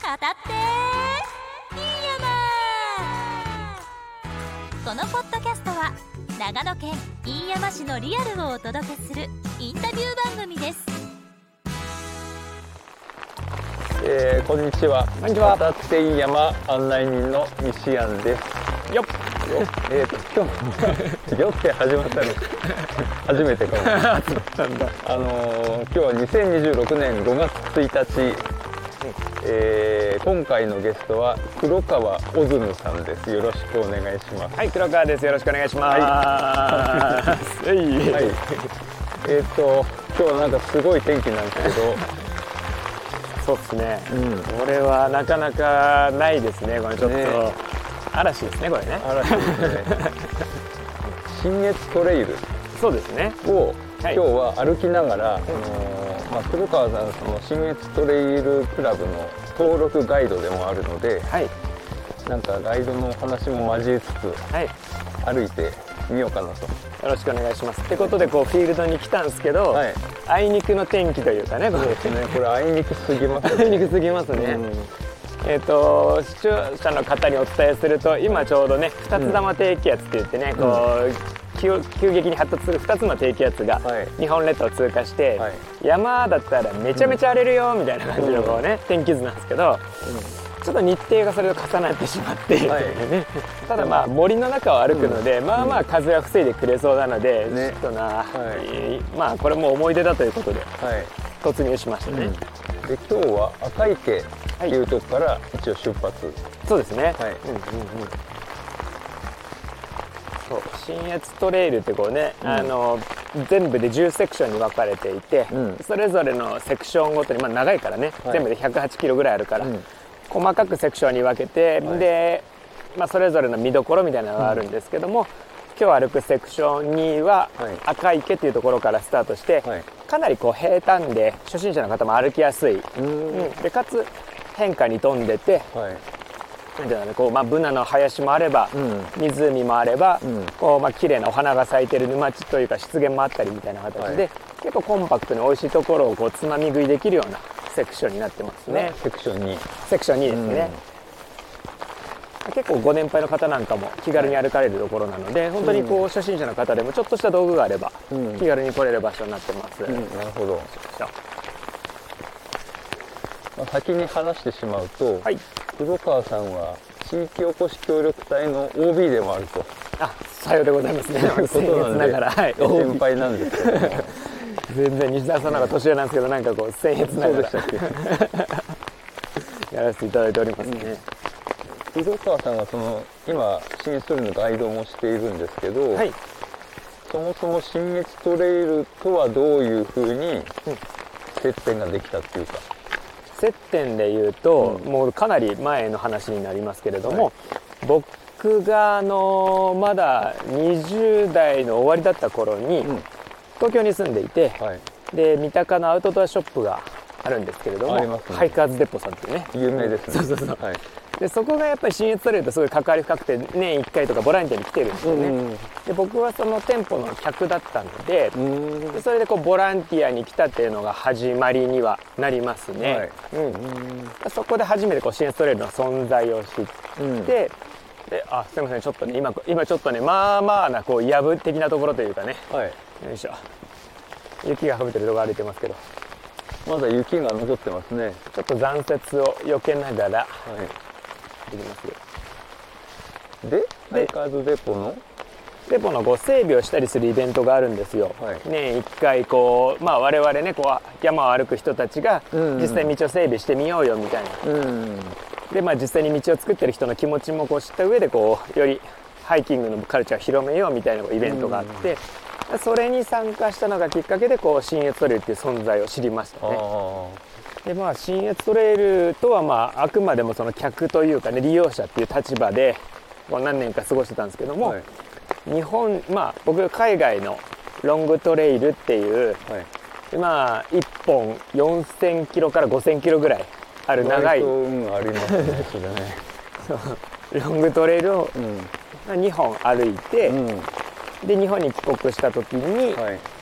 当たっていい山。このポッドキャストは長野県飯山市のリアルをお届けするインタビュー番組です。 こんにちは。 こんにちは。 当たっていい山案内人の西安です。 よっ。 今日よって始まったの初めてかも。今日は2026年5月1日、今回のゲストは黒川オズムさんです。よろしくお願いします。 はい、黒川です。よろしくお願いします。はい。 はい。今日はなんかすごい天気なんですけど。 そうですね。これはなかなかないですね。これちょっと、嵐ですね、これね。 嵐ですね。信越トレイル。 そうですね。 を今日は歩きながら、黒川さんその信越トレイルクラブの登録ガイドでもあるので、なんかガイドの話も交えつつ、歩いてみようかなと。 よろしくお願いします。ってことでフィールドに来たんですけど、あいにくの天気というかね。 そうですね。これあいにくすぎますね。 あいにくすぎますね。視聴者の方にお伝えすると、今ちょうどね、二つ玉低気圧って言ってね、急激に発達する2つの低気圧が日本列島を通過して、山だったらめちゃめちゃ荒れるよみたいな感じの天気図なんですけど、ちょっと日程がそれと重なってしまって、ただ森の中を歩くので、風は防いでくれそうなので、ちょっとこれも思い出だということで突入しましたね。 で今日は赤池っていうとこから一応出発。 そうですね。信越トレイルって全部で10セクションに分かれていて、それぞれのセクションごとに、長いからね、全部で108キロぐらいあるから、細かくセクションに分けて、で、それぞれの見どころみたいなのがあるんですけども、今日歩くセクション2は赤池っていうところからスタートして、かなり平坦で初心者の方も歩きやすい、でかつ変化に富んでて、ブナの林もあれば、湖もあれば、綺麗なお花が咲いてる沼地というか湿原もあったりみたいな形で、結構コンパクトに美味しいところをつまみ食いできるようなセクションになってますね。 セクション2。 セクション2ですね。結構ご年配の方なんかも気軽に歩かれるところなので、本当に初心者の方でもちょっとした道具があれば、気軽に来れる場所になってます。 なるほど。先に話してしまうと、黒川さんは地域おこし協力隊の OB でもあると。 さようでございますね。 そういうことなんで、先輩なんですけども。 全然西澤さんなんか年上なんですけど、僭越ながらそうでしたっけやらせていただいておりますね。 黒川さんは今信越トレイルのガイドもしているんですけど、そもそも信越トレイルとはどういうふうに接点ができたっていうか。 接点で言うと、もうかなり前の話になりますけれども、僕がまだ20代の終わりだった頃に、東京に住んでいて、で三鷹のアウトドアショップがあるんですけれども、ハイカーズデポさんっていうね、 有名ですね。 でそこがやっぱり信越トレイルとすごい関わり深くて、年1回とかボランティアに来てるんですよね。で僕はその店舗の客だったので、それでボランティアに来たっていうのが始まりにはなりますね。そこで初めて信越トレイルの存在を知って、ですいません、ちょっとね今ちょっとねなやぶ的なところというかね、よいしょ、雪が降ってるところ歩いてますけど、 まだ雪が残ってますね。 ちょっと残雪を避けながらできますよ。 でハイカーズデポの整備をしたりするイベントがあるんですよ。年1回我々ね山を歩く人たちが実際道を整備してみようよみたいな。で実際に道を作ってる人の気持ちも知った上でよりハイキングのカルチャーを広めようみたいなイベントがあって、それに参加したのがきっかけで信越トレイルっていう存在を知りましたね。で信越トレイルとはあくまでもその客というかね、利用者っていう立場で何年か過ごしてたんですけども、日本僕が海外のロングトレイルっていう、1本4000キロから5000キロぐらいある長い、 ありますねそれねロングトレイルを2本歩いて、で日本に帰国した時に、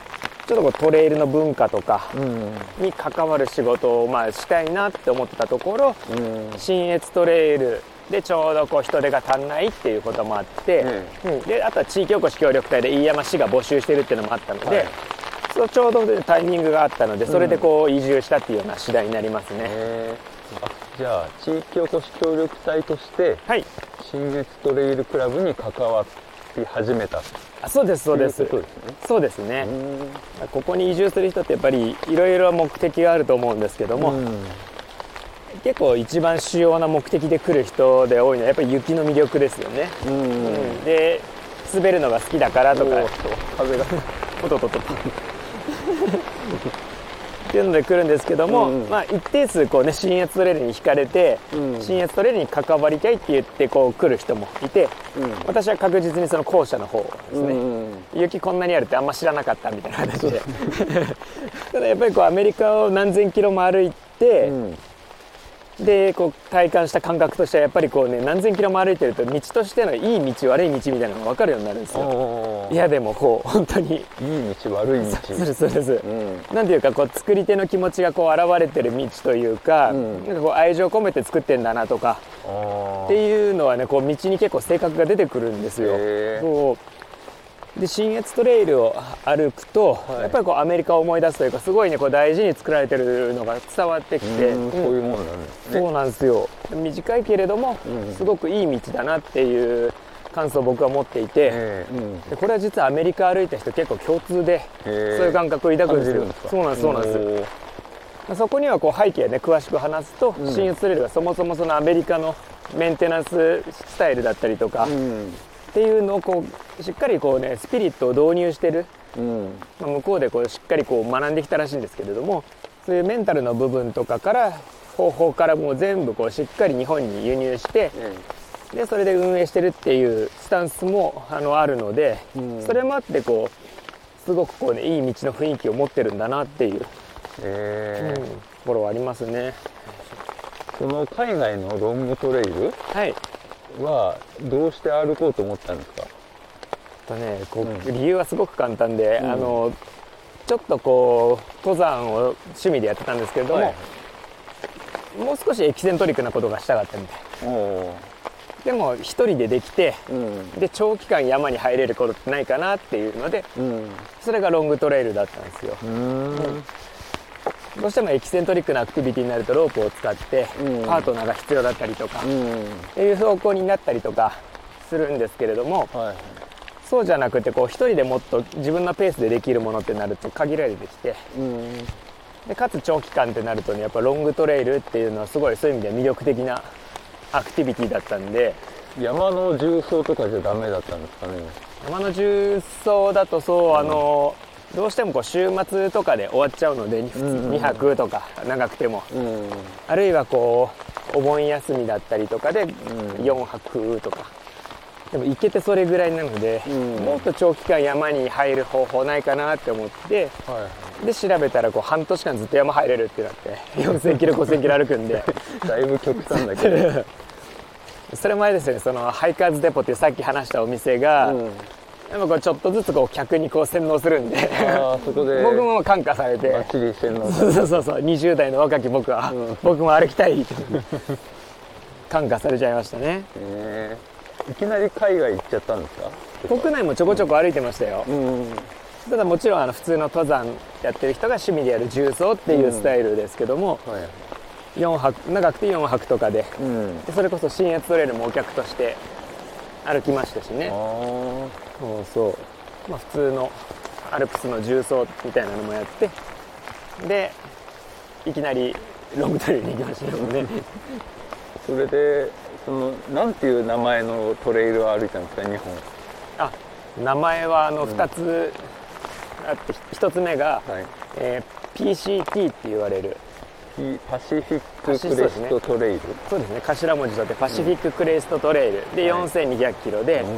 ちょっとこうトレイルの文化とかに関わる仕事をしたいなって思ってたところ、信越トレイルでちょうどこう人手が足んないっていうこともあって、であとは地域おこし協力隊で飯山市が募集してるっていうのもあったので、そうちょうどタイミングがあったので、それでこう移住したっていうような次第になりますね。 じゃあ地域おこし協力隊として、信越トレイルクラブに関わり始めた。 そうですそうです。そうですね。ここに移住する人ってやっぱりいろいろ目的があると思うんですけども、結構一番主要な目的で来る人で多いのはやっぱり雪の魅力ですよね。で滑るのが好きだからとか、風がおとととっていうので来るんですけども、一定数こうね信越トレイルに惹かれて、信越トレイルに関わりたいって言ってこう来る人もいて、私は確実にその後者の方ですね。雪こんなにあるってあんま知らなかったみたいな形でただやっぱりこうアメリカを何千キロも歩いて、でこう体感した感覚としてはやっぱりこうね何千キロも歩いてると道としてのいい道悪い道みたいなのが分かるようになるんですよ。いやでもこう本当にいい道悪い道、 そうです、なんていうかこう作り手の気持ちがこう現れてる道というか、なんかこう愛情込めて作ってんだなとかっていうのはね、こう道に結構性格が出てくるんですよ。で信越トレイルを歩くと、やっぱりこうアメリカを思い出すというか、すごいねこう大事に作られてるのが伝わってきて、 そういうものなんですね。 そうなんですよ。短いけれども、すごくいい道だなっていう感想を僕は持っていて、でこれは実はアメリカ歩いた人結構共通で、そういう感覚を抱くんですよ。そうなんですそうなんです。そこにはこう背景ね詳しく話すと、信越トレイルがそもそもそのアメリカのメンテナンススタイルだったりとか、っていうのをこうしっかりこうねスピリットを導入してる、向こうでこうしっかりこう学んできたらしいんですけれども、そういうメンタルの部分とかから方法からもう全部こうしっかり日本に輸入して、でそれで運営してるっていうスタンスもあるので、それもあってこうすごくこうねいい道の雰囲気を持ってるんだなっていう、ところはありますね。 その海外のロングトレイルはどうして歩こうと思ったんですか？ 理由はすごく簡単で、ちょっとこう登山を趣味でやってたんですけれども、もう少しエキセントリックなことがしたかったみたい。でも一人でできて、で長期間山に入れることってないかなっていうので、それがロングトレイルだったんですよ。どうしてもエキセントリックなアクティビティになるとロープを使ってパートナーが必要だったりとかっていう方向になったりとかするんですけれども、そうじゃなくてこう一人でもっと自分のペースでできるものってなると限られてきて、でかつ長期間ってなるとねやっぱロングトレイルっていうのはすごいそういう意味では魅力的なアクティビティだったんで。 山の縦走とかじゃダメだったんですかね？ 山の縦走だとそうどうしてもこう週末とかで終わっちゃうので、2泊とか長くても、あるいはこうお盆休みだったりとかで4泊とかでも行けてそれぐらいなので、もっと長期間山に入る方法ないかなって思って、で調べたらこう半年間ずっと山入れるってなって4000キロ5000キロ歩くんでだいぶ極端だけどそれ前ですね、そのハイカーズデポっていうさっき話したお店が、でもこうちょっとずつこう客にこう洗脳するんでそこで僕も感化されてバッチリ洗脳そう20代の若き僕は、僕も歩きたい感化されちゃいましたね。 いきなり海外行っちゃったんですか？ 国内もちょこちょこ歩いてましたよ。ただもちろん普通の登山やってる人が趣味でやる縦走っていうスタイルですけども、4泊長くて4泊とかで、それこそ信越トレイルもお客として歩きましたしね。普通のアルプスの縦走みたいなのもやって、でいきなりロングトレイルに行きましたよねそれでなんていう名前のトレイルを歩いたんですか、日本？ 名前は2つあって、1つ目が、PCT って言われるパシフィッククレストトレイル。 そうですね、頭文字とってパシフィッククレストトレイルで4200キロで、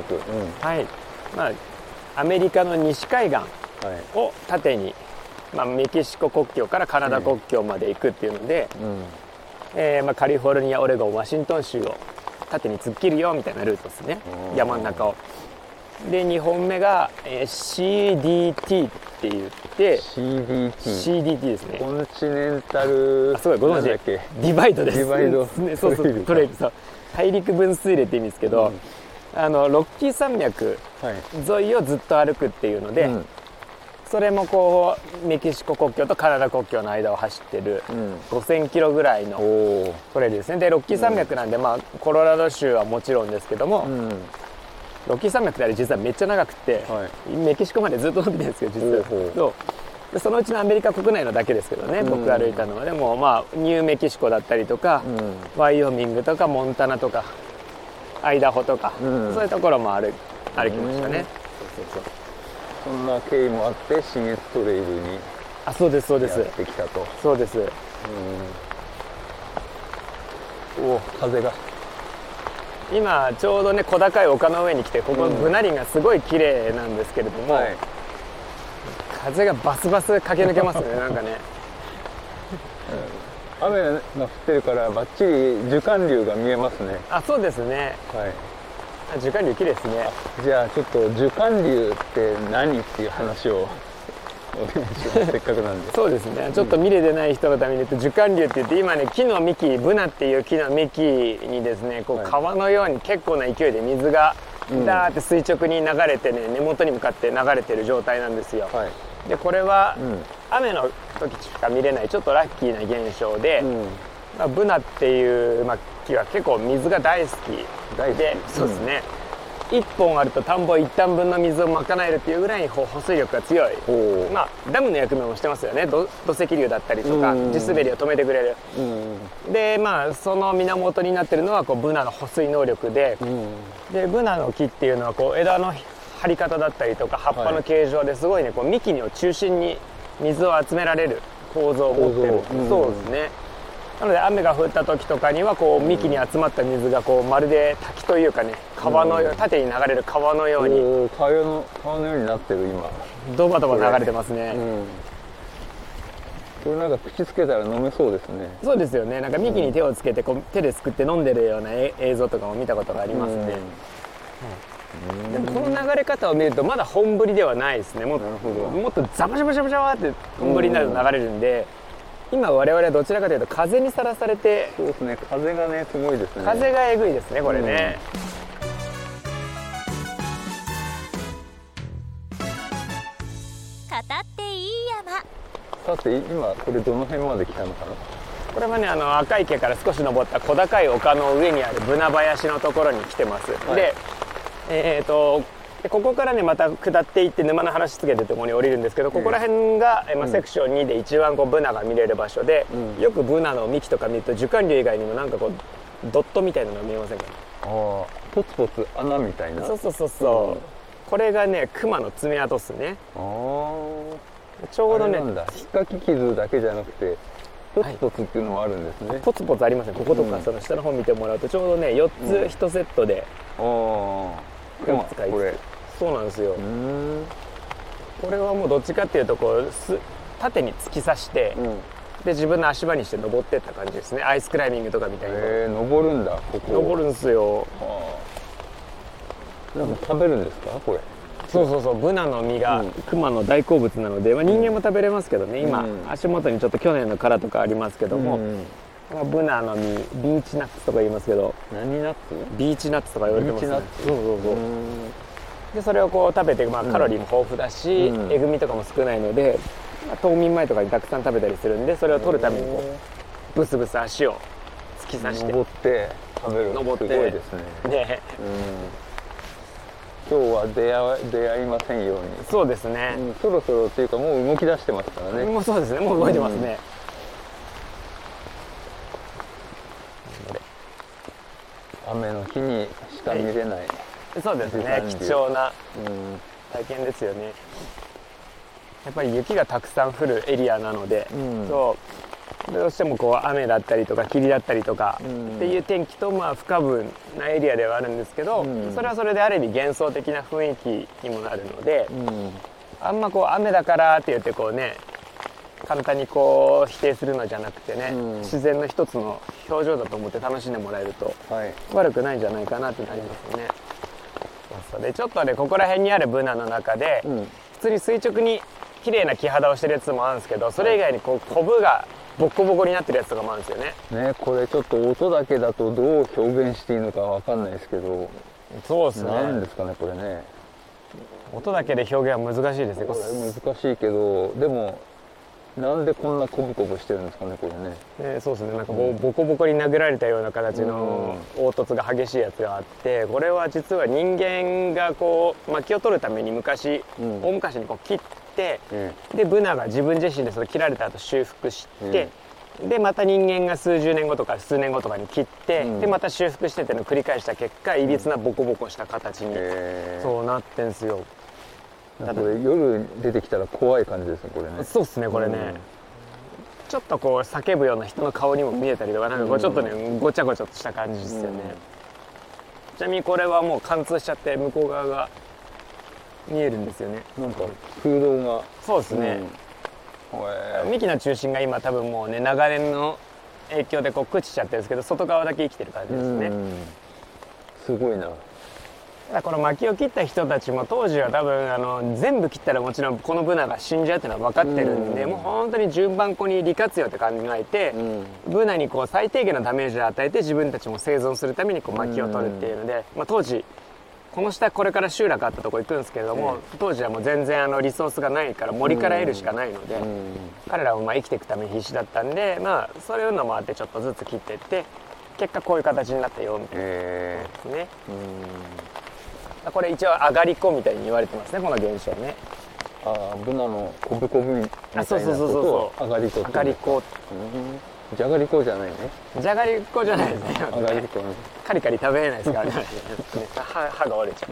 アメリカの西海岸を縦に、メキシコ国境からカナダ国境まで行くっていうので、カリフォルニア、オレゴン、ワシントン州を縦に突っ切るよみたいなルートですね。山の中をで2本目が、CDT って言って CDT ですね。 コンチネンタル、 すごいご存知、 なんだっけ、 ディバイドです。 ディバイドそうそう、トレイル、そう、大陸分水嶺って意味ですけど、ロッキー山脈沿いをずっと歩くっていうので、それもこうメキシコ国境とカナダ国境の間を走ってる5000キロぐらいのトレイルですね。でロッキー山脈なんで、まあコロラド州はもちろんですけども、ロッキー山脈ってあれ実はめっちゃ長くて、メキシコまでずっと伸びてるんですけど、実はそうでそのうちのアメリカ国内のだけですけどね、僕歩いたのは。でもまあニューメキシコだったりとか、ワイオミングとかモンタナとかアイダホとか、そういうところも歩きましたね。 そんな経緯もあって信越トレイルにそうですそうです、 やってきたと。 そうです。 お、風が今ちょうどね小高い丘の上に来て、ここブナ林がすごい綺麗なんですけれども、風がバスバス駆け抜けますね。なんかね雨が降ってるからバッチリ樹寒流が見えますね。 そうですね。樹寒流綺麗ですね。 じゃあちょっと樹寒流って何っていう話をお願いします。せっかくなんで。 そうですね。ちょっと見れてない人のために言うと、樹寒流って言って、今ね木の幹、ブナっていう木の幹にですね、こう川のように結構な勢いで水がダーって垂直に流れてね、根元に向かって流れてる状態なんですよ。でこれは雨の時しか見れないちょっとラッキーな現象で、ブナっていう、木は結構水が大好きで、そうですね、1本あると田んぼ1反分の水を賄えるっていうぐらいに保水力が強い、ダムの役目もしてますよね。土石流だったりとか地滑りを止めてくれる、でその源になってるのはこうブナの保水能力で、でブナの木っていうのはこう枝の張り方だったりとか葉っぱの形状ですごいね、こう幹を中心に水を集められる構造を持ってる。そうですね。なので雨が降った時とかにはこう幹に集まった水がこうまるで滝というかね、川の縦に流れる川のように、 川のようになってる。今ドバドバ流れてますね。 これなんか口つけたら飲めそうですね。 そうですよね。なんか幹に手をつけてこう手ですくって飲んでるような映像とかも見たことがありますね。でもこの流れ方を見るとまだ本降りではないですね。もっとザバザバザバザバって本降りになると流れるんで、今我々はどちらかというと風にさらされて、 そうですね、風がねすごいですね。 風がえぐいですねこれね。 語っていい山。 さて今これどの辺まで来たのかな。 これはね赤池から少し登った小高い丘の上にあるブナ林のところに来てます。でここからねまた下っていって沼の原しつけてるところに降りるんですけど、ここら辺が、セクション2で一番こうブナが見れる場所で、よくブナの幹とか見ると樹寒流以外にもなんかこうドットみたいなの見えませんか？ ポツポツ穴みたいな。 そう、これがねクマの爪痕っすね。ちょうどね引っかき傷だけじゃなくてポツポツっていうのもあるんですね。 ポツポツありますね。こことかその下の方見てもらうとちょうどね4つ1セットで、 これそうなんですよ。これはもうどっちかっていうとこう縦に突き刺して、で自分の足場にして登ってった感じですね。アイスクライミングとかみたいに。 登るんだ。ここ登るんですよ。 なんか食べるんですかこれ？ そうブナの実がクマの大好物なので、人間も食べれますけどね。今足元にちょっと去年の殻とかありますけども、ブナの実ビーチナッツとか言いますけど、 何ナッツ？ ビーチナッツとか言われてますね。そうでそれをこう食べて、カロリーも豊富だし、えぐみとかも少ないので、冬眠前とかにたくさん食べたりするんで、それを取るためにこうブスブス足を突き刺して登って食べる。すごいですね。今日は出会いませんように。 そうですね、 そろそろっていうかもう動き出してますからね。 もうそうですね、もう動いてますね。 雨の日にしか見れない、 そうですね、貴重な体験ですよね。やっぱり雪がたくさん降るエリアなので、どうしてもこう雨だったりとか霧だったりとかっていう天気と不可分なエリアではあるんですけど、それはそれである意味幻想的な雰囲気にもなるので、あんまこう雨だからって言ってこうね簡単にこう否定するのじゃなくてね、自然の一つの表情だと思って楽しんでもらえると悪くないんじゃないかなってなりますよね。 そうでちょっとねここら辺にあるブナの中で、普通に垂直に綺麗な木肌をしてるやつもあるんですけど、それ以外にこうコブがボコボコになってるやつとかもあるんですよね。 ね、これちょっと音だけだとどう表現していいのかわかんないですけど、 そうですね。 なんですかねこれね。 音だけで表現は難しいですね。 これ難しいけど、でもなんでこんなコブコブしてるんですかねこれね。 そうですね。なんかボコボコに殴られたような形の凹凸が激しいやつがあって、これは実は人間がこう薪を取るために昔、大昔にこう切って、でブナが自分自身でその切られた後修復して、でまた人間が数十年後とか数年後とかに切って、でまた修復してっていうのを繰り返した結果、いびつなボコボコした形に、そうなってんすよ。 これ夜出てきたら怖い感じですねこれね。 そうですねこれね、ちょっとこう叫ぶような人の顔にも見えたりとか、なんかこうちょっとねごちゃごちゃとした感じですよね。ちなみにこれはもう貫通しちゃって向こう側が見えるんですよね。 なんか空洞が。 そうですね、幹の中心が今多分もうね長年の影響でこう朽ちちゃってるんですけど、外側だけ生きてる感じですね。 すごいな。 この薪を切った人たちも当時は多分全部切ったらもちろんこのブナが死んじゃうっていうのは分かってるんで、もう本当に順番こに利活用って考えて、ブナにこう最低限のダメージを与えて自分たちも生存するためにこう薪を取るっていうので、当時この下これから集落あったとこ行くんですけれども、当時はもう全然リソースがないから森から得るしかないので、彼らも生きていくために必死だったんで、そういうのもあってちょっとずつ切っていって結果こういう形になったよみたいなですね。これ一応上がり子みたいに言われてますねこの現象ね。 ブナのコブコブみたいなことを上がり子。 上がり子。 じゃがりこじゃないね。 じゃがりこじゃないですね。 上がり子。 カリカリ食べれないですからね。歯が折れちゃう。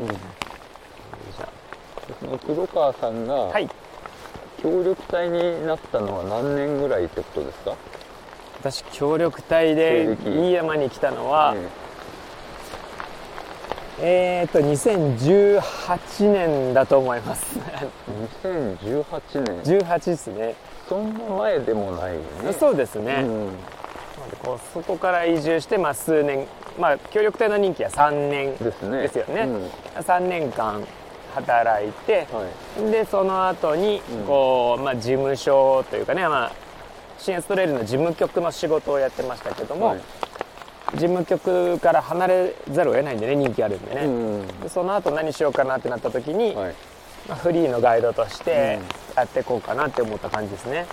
その黒川さんが協力隊になったのは何年ぐらいってことですか？ 私協力隊で飯山に来たのは、2018年だと思います。 2018年。 18ですね。 そんな前でもないよね。 そうですね。そこから移住して数年、協力隊の任期は3年ですよね。3年間働いて、でその後にこう事務所というかね、信越トレイルの事務局の仕事をやってましたけども。事務局から離れざるを得ないんでね、人気あるんでね、でその後何しようかなってなった時に、フリーのガイドとしてやっていこうかなって思った感じですね。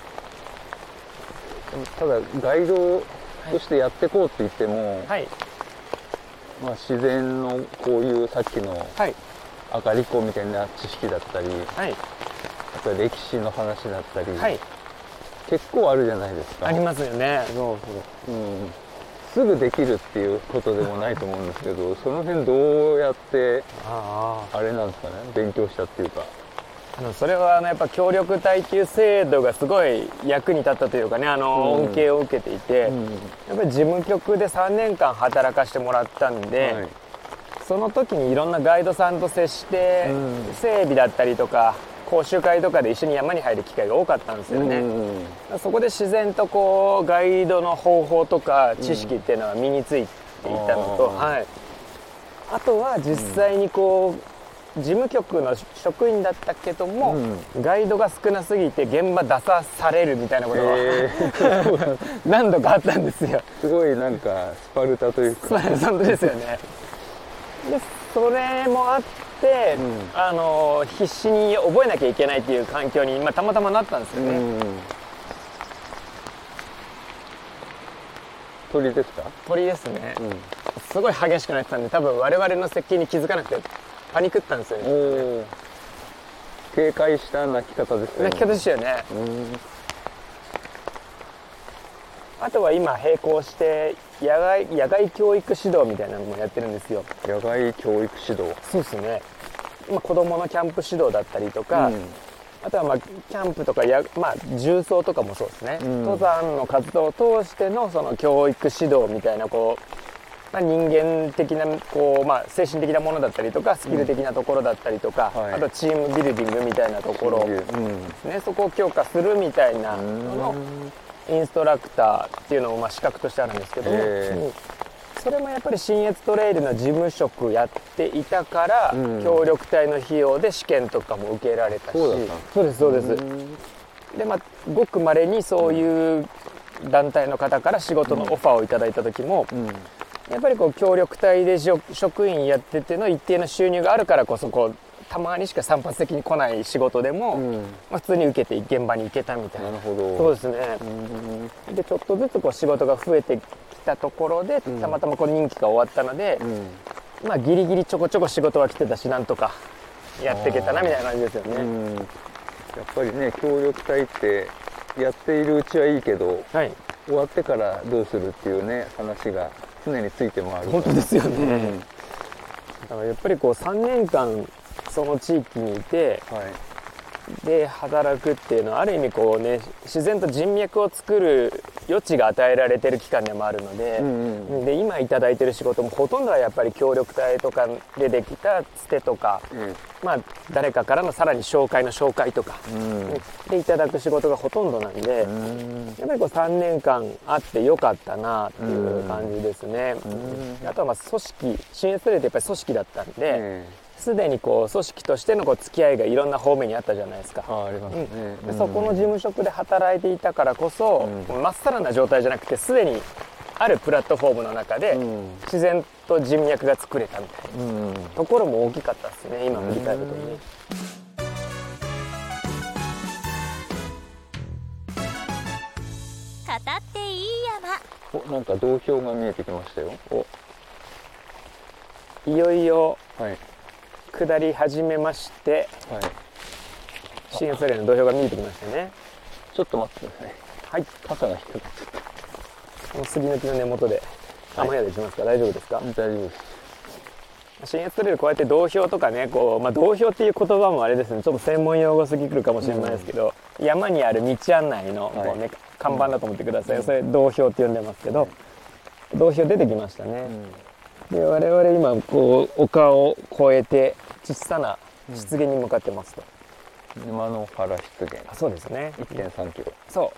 ただガイドとしてやっていこうって言っても、自然のこういうさっきの上がり子みたいな知識だったり、あとは歴史の話だったり、結構あるじゃないですか。 ありますよね。 すぐできるっていうことでもないと思うんですけど、その辺どうやってあれなんですかね、勉強したっていうか。 それはやっぱ協力隊っていう制度がすごい役に立ったというかね、恩恵を受けていて、やっぱり事務局で3年間働かせてもらったんで、その時にいろんなガイドさんと接して、整備だったりとか講習会とかで一緒に山に入る機会が多かったんですよね。そこで自然とこうガイドの方法とか知識っていうのは身についていたのと、あとは実際にこう事務局の職員だったけども、ガイドが少なすぎて現場出さされるみたいなことが、何度かあったんですよ。 すごいなんかスパルタというか。 本当ですよね。でそれもあって、必死に覚えなきゃいけないっていう環境に、たまたまなったんですよね。 鳥ですか？ 鳥ですね。すごい激しくなってたんで、多分我々の接近に気づかなくてパニクったんですよね。 警戒した鳴き方ですよね。 鳴き方ですよね。あとは今並行して野外教育指導みたいなのもやってるんですよ。 野外教育指導。 そうですね。子供のキャンプ指導だったりとか、あとはキャンプとか重装とかもそうですね。登山の活動を通してのその教育指導みたいな人間的な精神的なものだったりとかスキル的なところだったりとか、あとチームビルディングみたいなところですね。そこを強化するみたいなののインストラクターっていうのも資格としてあるんですけども、 それもやっぱり信越トレイルの事務職やっていたから、協力隊の費用で試験とかも受けられたし。そうですそうです。でごくまれにそういう団体の方から仕事のオファーをいただいた時も、やっぱりこう協力隊で職員やってての一定の収入があるからこそこうたまにしか散発的に来ない仕事でも、普通に受けて現場に行けたみたいな。 なるほど。 そうですね。でちょっとずつこう仕事が増えてきたところで、たまたまこの任期が終わったので、ギリギリちょこちょこ仕事は来てたし、なんとかやっていけたなみたいな感じですよね。 やっぱりね、協力隊ってやっているうちはいいけど、終わってからどうするっていうね話が常について回る。 本当ですよね。だからやっぱりこう3年間その地域にいて、で働くっていうのはある意味こうね、自然と人脈を作る余地が与えられてる期間でもあるので、で今いただいてる仕事もほとんどはやっぱり協力隊とかでできたつてとか、誰かからのさらに紹介の紹介とか、でいただく仕事がほとんどなんで、やっぱりこう3年間あってよかったなっていう感じですね。あとは組織、信越トレイルってやっぱり組織だったんで、すでにこう組織としてのこう付き合いがいろんな方面にあったじゃないですか。 ありますね。 でそこの事務職で働いていたからこそ、まっさらな状態じゃなくてすでにあるプラットフォームの中で自然と人脈が作れたみたいなところも大きかったですね、今振り返るとね。 語っていい山。 なんか道標が見えてきましたよ。 いよいよ下り始めまして、信越トレイルの道標が見えてきましたね。 ちょっと待ってください。はい、傘が引っかかっちゃった。 この杉の木の根元で雨宿りしますか？大丈夫ですか？ 大丈夫です。 信越トレイルこうやって道標とかね、こう道標っていう言葉もあれですね、ちょっと専門用語すぎるかもしれないですけど、山にある道案内のこうね、看板だと思ってください。それ道標って呼んでますけど、道標出てきましたね。で我々今こう丘を越えて小さな湿原に向かってますと。 沼の原湿原。 そうですね。 1.3 キロ。 そう。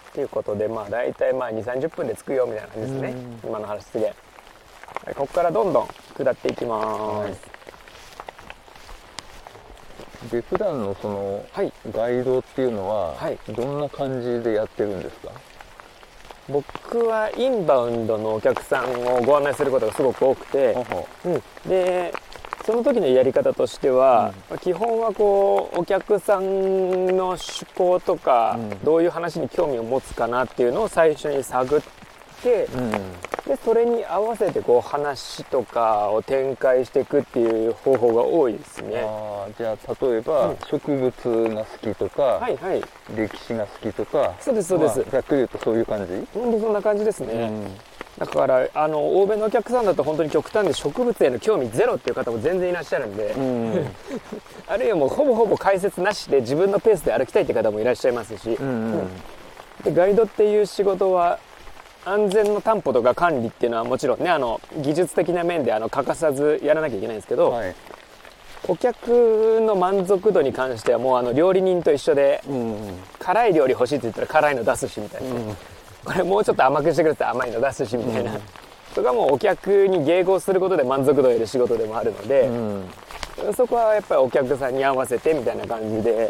ということで大体2、30分で着くよみたいな感じですね。今の原湿原。ここからどんどん下っていきます。 で普段のそのガイドっていうのはどんな感じでやってるんですか？ 僕はインバウンドのお客さんをご案内することがすごく多くて、でその時のやり方としては、基本はこうお客さんの趣向とか、どういう話に興味を持つかなっていうのを最初に探って、でそれに合わせてこう話とかを展開していくっていう方法が多いですね。 じゃあ例えば、植物が好きとか、歴史が好きとか。 そうですそうです。 ざっくり言うとそういう感じ？ 本当そんな感じですね。だから欧米のお客さんだと本当に極端で植物への興味ゼロっていう方も全然いらっしゃるんで、あるいはもうほぼほぼ解説なしで自分のペースで歩きたいって方もいらっしゃいますし、でガイドっていう仕事は安全の担保とか管理っていうのはもちろんね、技術的な面で欠かさずやらなきゃいけないんですけど、お客の満足度に関してはもう料理人と一緒で、辛い料理欲しいって言ったら辛いの出すしみたいな、これもうちょっと甘くしてくれって甘いの出すしみたいな、とかもうお客に迎合することで満足度を得る仕事でもあるので、そこはやっぱりお客さんに合わせてみたいな感じで、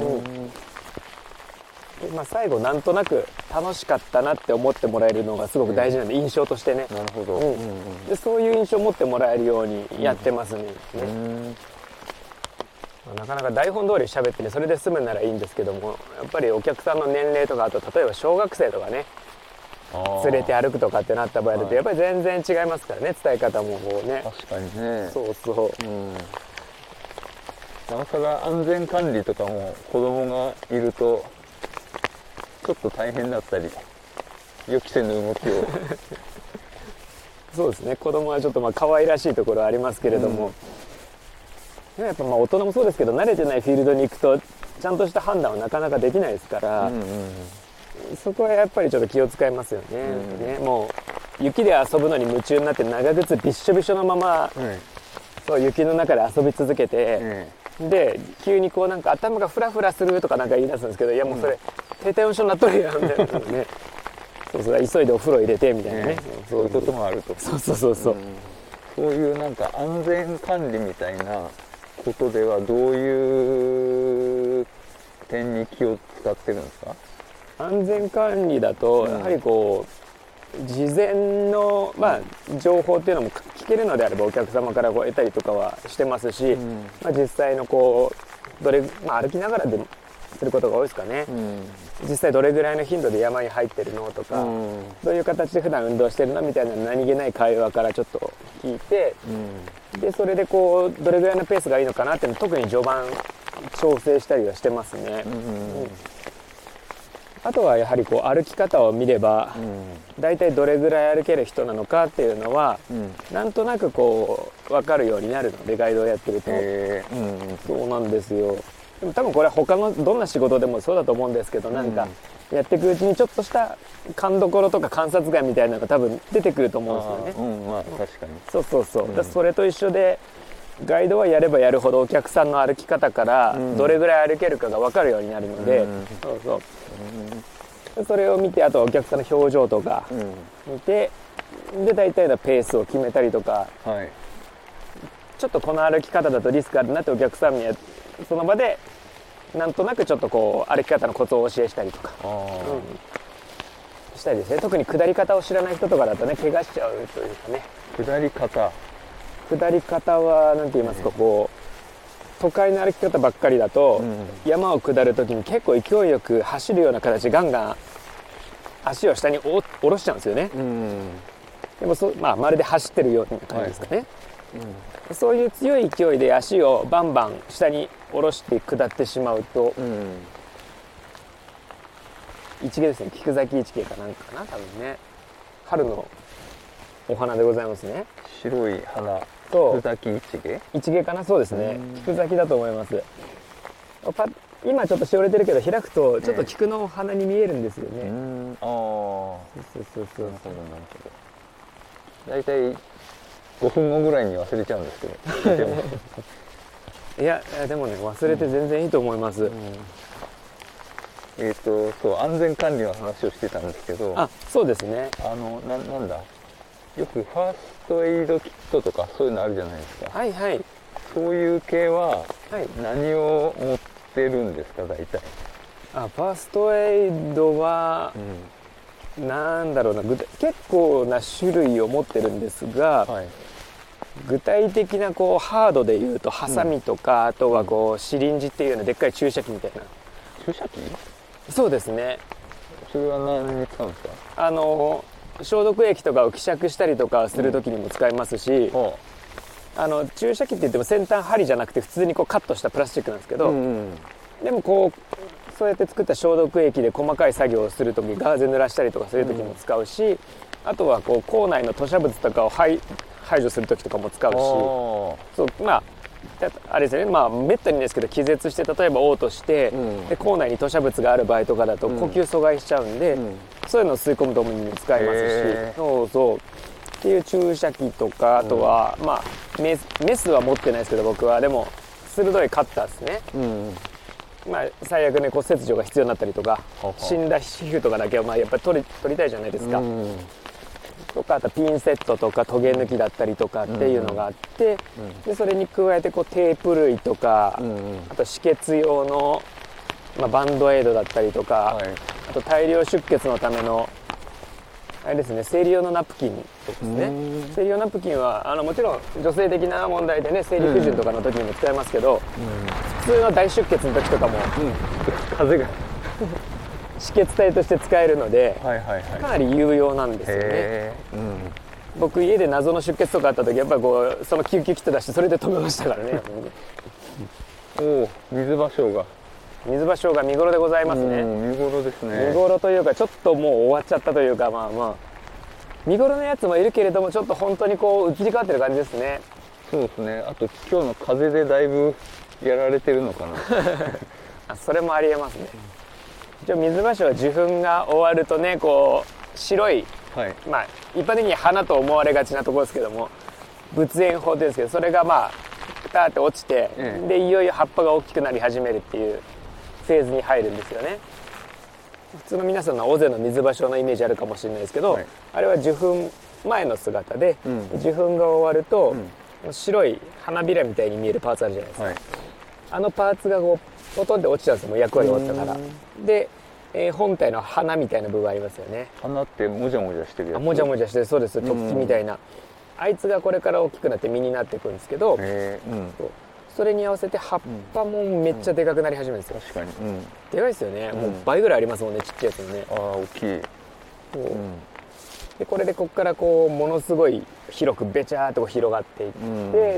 最後なんとなく楽しかったなって思ってもらえるのがすごく大事なんで、印象としてね。 なるほど。 でそういう印象を持ってもらえるようにやってますね。なかなか台本通り喋ってね、それで済むならいいんですけども、やっぱりお客さんの年齢とか、あと例えば小学生とかね連れて歩くとかってなった場合だとやっぱり全然違いますからね、伝え方もこうね。 確かにね。 そうそう、 なおさら安全管理とかも子供がいるとちょっと大変だったり、予期せぬ動きをそうですね、子供はちょっと可愛らしいところはありますけれども、やっぱ大人もそうですけど、慣れてないフィールドに行くとちゃんとした判断はなかなかできないですから、そこはやっぱりちょっと気を使いますよね。もう雪で遊ぶのに夢中になって長靴びっしょびしょのまま、そう雪の中で遊び続けて、で急にこうなんか頭がフラフラするとかなんか言い出すんですけど、いやもうそれ低体温症になっとるやんみたいなね。 そうそう急いでお風呂入れてみたいなね、 そういうこともあると。 そうそうそうそう、 そういうなんか安全管理みたいなことではどういう点に気を使ってるんですか？ 安全管理だとやはりこう事前の、情報っていうのも聞けるのであればお客様からこう得たりとかはしてますし、実際のこう歩きながらでもすることが多いですかね、実際どれぐらいの頻度で山に入ってるのとか、どういう形で普段運動してるのみたいな何気ない会話からちょっと聞いて、でそれでこうどれぐらいのペースがいいのかなっていうのを特に序盤調整したりはしてますね、あとはやはりこう歩き方を見れば、だいたいどれぐらい歩ける人なのかっていうのは、なんとなくこう分かるようになるのでガイドをやってると、そうなんですよ。でも多分これは他のどんな仕事でもそうだと思うんですけど、なんかやっていくうちにちょっとした勘どころとか観察眼みたいなのが多分出てくると思うんですよね。 確かにそうそうそう、それと一緒でガイドはやればやるほどお客さんの歩き方からどれぐらい歩けるかが分かるようになるので、そうそう、それを見て、あとはお客さんの表情とか見て、で大体のペースを決めたりとか、ちょっとこの歩き方だとリスクあるなってお客さんにその場でなんとなくちょっとこう歩き方のコツをお教えしたりとか、したりですね。特に下り方を知らない人とかだとね、怪我しちゃうというかね。下り方は何て言いますか、こう都会の歩き方ばっかりだと、山を下る時に結構勢いよく走るような形でガンガン足を下に下ろしちゃうんですよね、でもまるで走ってるような感じですかね、そういう強い勢いで足をバンバン下に下ろして下ってしまうと、一芸ですね、菊崎一芸かなんかかな、多分ね、春のお花でございますね。 白い花と菊崎一芸かな、そうですね、菊崎だと思います。今ちょっとしおれてるけど開くとちょっと菊の花に見えるんですよね。そう大体5分後ぐらいに忘れちゃうんですけどいやでもね、忘れて全然いいと思います、 そう安全管理の話をしてたんですけど、 そうですね、 なんだ、よくファーストエイドキットとかそういうのあるじゃないですか。そういう系は何を持ってるんですか、大体。 ファーストエイドは、なんだろうな、結構な種類を持ってるんですが、具体的なこうハードでいうとハサミとか、あとはこうシリンジっていうようなでっかい注射器みたいな。 注射器？ そうですね。 それは何に使うんですか？ 消毒液とかを希釈したりとかする時にも使えますし、注射器って言っても先端針じゃなくて普通にこうカットしたプラスチックなんですけど、でもこうそうやって作った消毒液で細かい作業をする時、ガーゼ濡らしたりとかそういう時も使うし、あとはこう校内の吐砂物とかを排除する時とかも使うし、そうあれですね、めったにですけど気絶して例えば嘔吐して、で校内に吐砂物がある場合とかだと呼吸阻害しちゃうんで、そういうのを吸い込むためにも使えますし、っていう注射器とか、あとは、メスは持ってないですけど僕は、でも鋭いカッターですね、最悪ね、こう切除が必要になったりとか、死んだ皮膚とかだけはやっぱり取りたいじゃないですか、とか、あとピンセットとかトゲ抜きだったりとかっていうのがあって、でそれに加えてこうテープ類とか、あと止血用の、バンドエイドだったりとか、あと大量出血のためのあれですね、生理用のナプキンですね。生理用ナプキンはもちろん女性的な問題でね、生理不順とかの時にも使えますけど、普通の大出血の時とかも、風が止血帯として使えるので、かなり有用なんですよね。僕家で謎の出血とかあった時、やっぱりこうその救急キット出してそれで止めましたからね。 水芭蕉が見頃でございますね。 見頃ですね。 見頃というかちょっともう終わっちゃったというか、見頃のやつもいるけれども、ちょっと本当にこう移り変わってる感じですね。 そうですね。あと今日の風でだいぶやられてるのかな。 それもありえますね。水芭蕉は受粉が終わるとね、こう白い、一般的に花と思われがちなところですけども、仏炎苞っていうんですけど、それがピターって落ちて、でいよいよ葉っぱが大きくなり始めるっていうフェーズに入るんですよね。 普通の皆さんの尾瀬の水芭蕉のイメージあるかもしれないですけど、 はい、あれは受粉前の姿で、受粉が終わると、白い花びらみたいに見えるパーツあるじゃないですか、はい、あのパーツがこうポトンって落ちたんですよ、もう役割終わったからで、本体の花みたいな部分ありますよね。 花ってもじゃもじゃしてるやつ。 もじゃもじゃしてる、そうです、突起みたいな、あいつがこれから大きくなって実になっていくんですけど、それに合わせて葉っぱもめっちゃでかくなり始めるんですよ。 確かに、 でかいですよね、もう倍ぐらいありますもんね、ちっちゃいやつのね。 ああ大きい。 でこれでここからこうものすごい広くべちゃーっとこう広がっていって、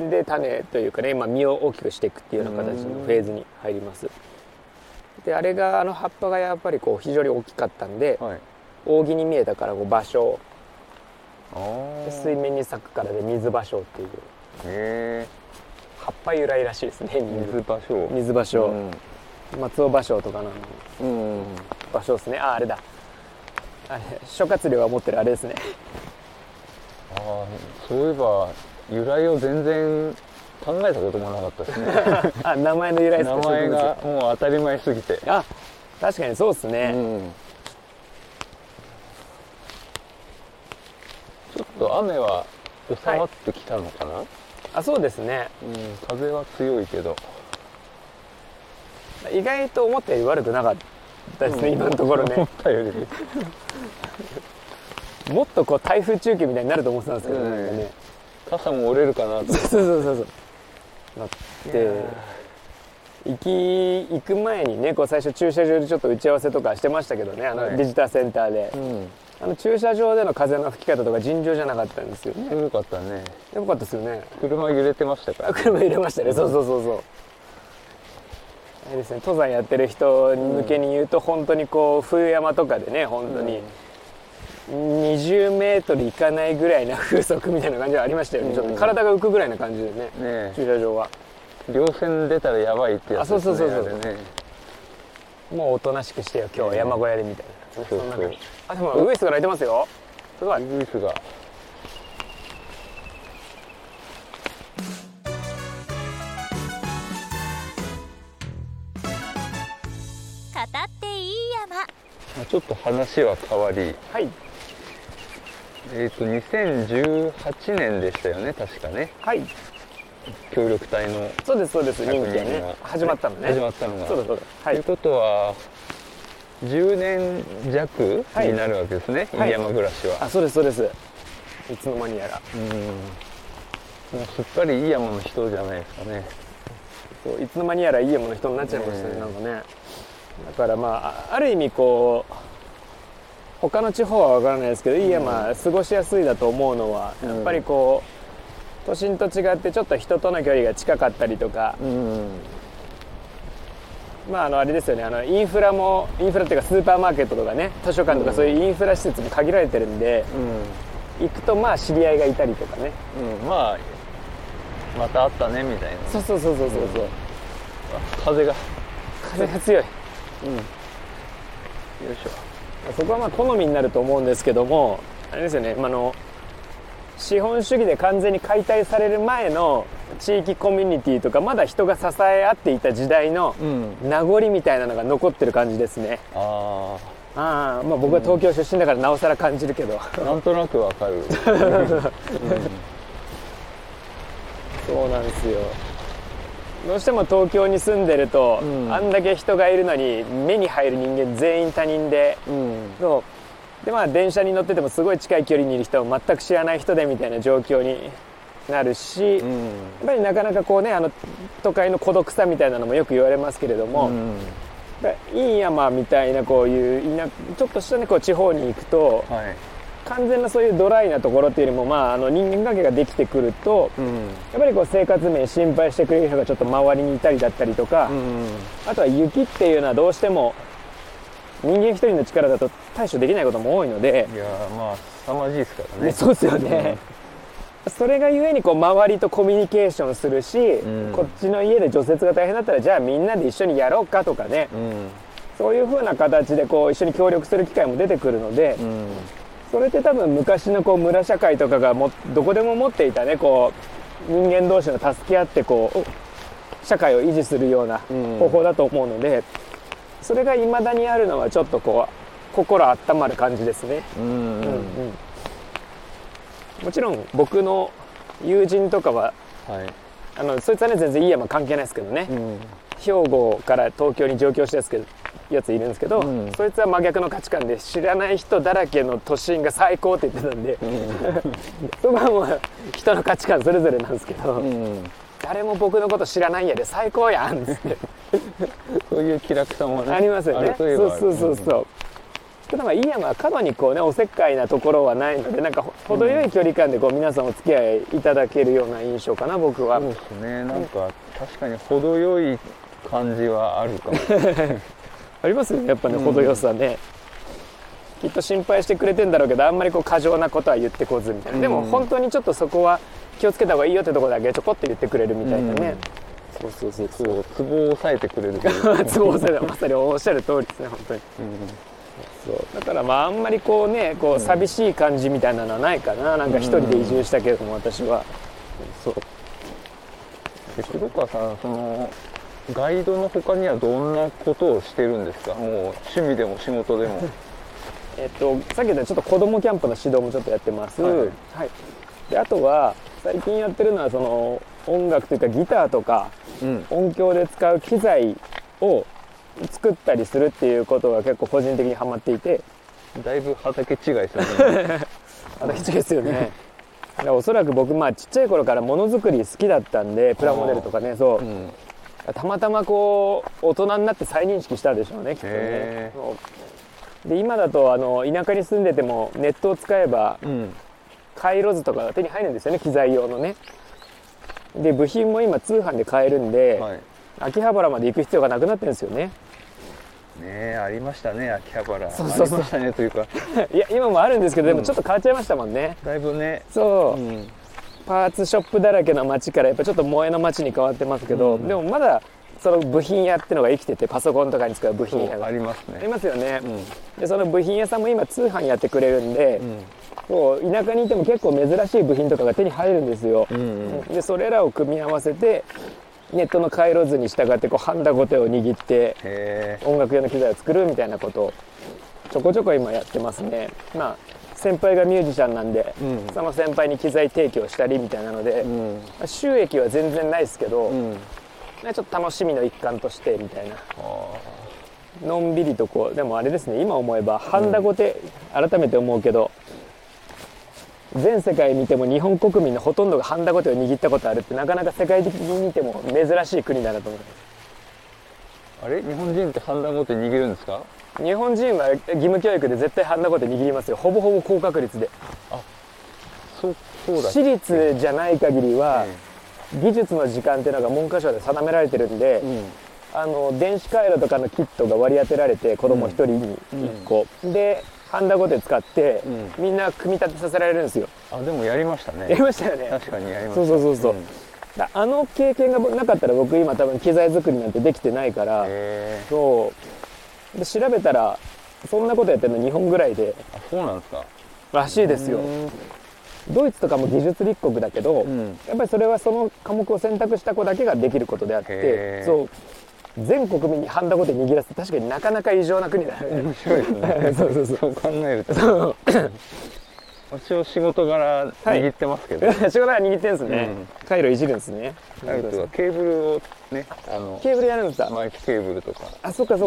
で種というかね、実を大きくしていくっていうような形のフェーズに入ります。であれが葉っぱがやっぱりこう非常に大きかったんで、はい、扇に見えたからこう芭蕉、水面に咲くからで水芭蕉っていう。葉っぱ由来らしいですね。 水芭蕉、 水芭蕉、松尾芭蕉とかの芭蕉ですね。あれだ、あれ諸葛亮が持ってるあれですね。 そういえば由来を全然考えたこともなかったですね。 名前の由来ですか。 名前がもう当たり前すぎて。 確かにそうですね、 ちょっと雨は収まってきたのかな。 そうですね、 風は強いけど意外と思ったより悪くなかったですね、今のところね。 思ったよりもっとこう台風中継みたいになると思ってたんですけど、なんかね、 傘も折れるかなと。 そうなって行く前にね、こう最初駐車場でちょっと打ち合わせとかしてましたけどね、ビジターセンターで、駐車場での風の吹き方とか尋常じゃなかったんですよね。 よかったね。 よかったですよね。 車揺れてましたから、 車揺れましたね。そうあれですね、登山やってる人向けに言うと、本当にこう冬山とかでね、本当に20メートルいかないぐらいな風速みたいな感じがありましたよね。ちょっと体が浮くぐらいな感じでね、駐車場は稜線出たらやばいってやつですね。そうもうおとなしくしてよ今日は山小屋でみたいな、そんな風に。でもウグイスが鳴いてますよ。すごい。 ウグイスが。 語っていい山。 ちょっと話は変わり、 はい、 2018年でしたよね、確かね。 はい、 協力隊の。 そうです任期がね始まったのね。 始まったのが。 そうだ、 ということは10年弱になるわけですね、飯山暮らしは。 そうです。いつの間にやら。 もうすっかり飯山の人じゃないですかね。 いつの間にやら飯山の人になっちゃいましたね、なんかね。だからある意味こう他の地方は分からないですけど、飯山過ごしやすいだと思うのは、やっぱりこう都心と違ってちょっと人との距離が近かったりとか、あれですよね、インフラっていうかスーパーマーケットとかね、図書館とかそういうインフラ施設も限られてるんで、行くと知り合いがいたりとかね、 また会ったねみたいな。 そう風が強い。よいしょ。 そこは好みになると思うんですけども、あれですよね、資本主義で完全に解体される前の地域コミュニティとか、まだ人が支え合っていた時代の名残みたいなのが残ってる感じですね。僕は東京出身だからなおさら感じるけど、 なんとなくわかる。 そうなんですよ。どうしても東京に住んでると、あんだけ人がいるのに目に入る人間全員他人で、電車に乗っててもすごい近い距離にいる人は全く知らない人でみたいな状況になるし、やっぱりなかなかこうね、都会の孤独さみたいなのもよく言われますけれども、いい山みたいなこういうちょっとしたねこう地方に行くと、完全なそういうドライなところっていうよりも、人間関係ができてくると、やっぱりこう生活面心配してくれる人がちょっと周りにいたりだったりとか、あとは雪っていうのはどうしても人間一人の力だと対処できないことも多いので、 いや凄まじいですからね。 そうですよね、それがゆえにこう周りとコミュニケーションするし、こっちの家で除雪が大変だったらじゃあみんなで一緒にやろうかとかね、そういう風な形でこう一緒に協力する機会も出てくるので、それって多分昔のこう村社会とかがどこでも持っていたね、こう人間同士の助け合ってこう社会を維持するような方法だと思うので、それが未だにあるのはちょっとこ心温まる感じですね。もちろん僕の友人とかは、そいつはね全然いい山関係ないですけどね、兵庫から東京に上京したやついるんですけど、そいつは真逆の価値観で知らない人だらけの都心が最高って言ってたんで、そこはもう人の価値観それぞれなんですけど、誰も僕のこと知らないやで最高やんっつってそういう気楽さもねありますよね。そうただいい山は過度にこうねおせっかいなところはないので、なんか程よい距離感でこう皆さんお付き合いいただけるような印象かな、僕は。 そうですね、なんか確かに程よい感じはあるかもありますよね、やっぱね、程よさね。きっと心配してくれてんだろうけど、あんまりこう過剰なことは言ってこずみたいな、でも本当にちょっとそこは気をつけた方がいいよってところだけちょこっと言ってくれるみたいなね、 そうツボを押さえてくれるツボを押さえて、まさにおっしゃる通りですね、本当に。そうだからあんまりこうねこう寂しい感じみたいなのはないかな、なんか一人で移住したけれども、私は。そうで黒川さん、そのガイドの他にはどんなことをしてるんですか？もう趣味でも仕事でもさっき言ったちょっと子供キャンプの指導もちょっとやってます。であとは最近やってるのはその音楽というかギターとか、音響で使う機材を作ったりするっていうことが結構個人的にハマっていて。 だいぶ畑違いですよね畑違いですよね。おそらく僕ちっちゃい頃からものづくり好きだったんで、プラモデルとかね、たまたまこう大人になって再認識したでしょうね、きっとね。で今だと田舎に住んでてもネットを使えば、回路図とかが手に入るんですよね、機材用のね。で部品も今通販で買えるんで、秋葉原まで行く必要がなくなってるんですよね。 ありましたね、秋葉原。ありましたねというかいや今もあるんですけど、でもちょっと変わっちゃいましたもんね、 だいぶね。 パーツショップだらけの街からやっぱちょっと萌えの街に変わってますけど、でもまだその部品屋ってのが生きてて、パソコンとかに使う部品屋がありますね。 ありますよね。でその部品屋さんも今通販やってくれるんで、田舎にいても結構珍しい部品とかが手に入るんですよ。でそれらを組み合わせてネットの回路図に従ってこうハンダゴテを握って音楽用の機材を作るみたいなことをちょこちょこ今やってますね。先輩がミュージシャンなんで、その先輩に機材提供したりみたいなので、収益は全然ないですけど、ちょっと楽しみの一環としてみたいな、のんびりとこう。でもあれですね、今思えばハンダゴテ、改めて思うけど、全世界見ても日本国民のほとんどがハンダゴテを握ったことあるって、なかなか世界的に見ても珍しい国だなと思います。 あれ、日本人ってハンダゴテ握るんですか？ 日本人は義務教育で絶対ハンダゴテ握りますよ、ほぼほぼ高確率で。 そうだ。 私立じゃない限りは、技術の時間っていうのが文科省で定められてるんで、電子回路とかのキットが割り当てられて、子供1人に1個、でハンダゴテ使って、みんな組み立てさせられるんですよ。 でもやりましたね。 やりましたよね。 確かにやりました。 そう、あの経験がなかったら僕今多分機材作りなんてできてないから。で調べたらそんなことやってるの日本ぐらいで。 そうなんですか。 らしいですよ。ドイツとかも技術立国だけど、やっぱりそれはその科目を選択した子だけができることであって、全国民にハンダゴテ握らせて、確かになかなか異常な国だよね。 面白いですねそう考えると私は仕事柄握ってますけど、 仕事柄握ってるんですね。回路いじるんですね。 ケーブルをね、 ケーブルやるんですか？ マイクケーブルとか。 そっか。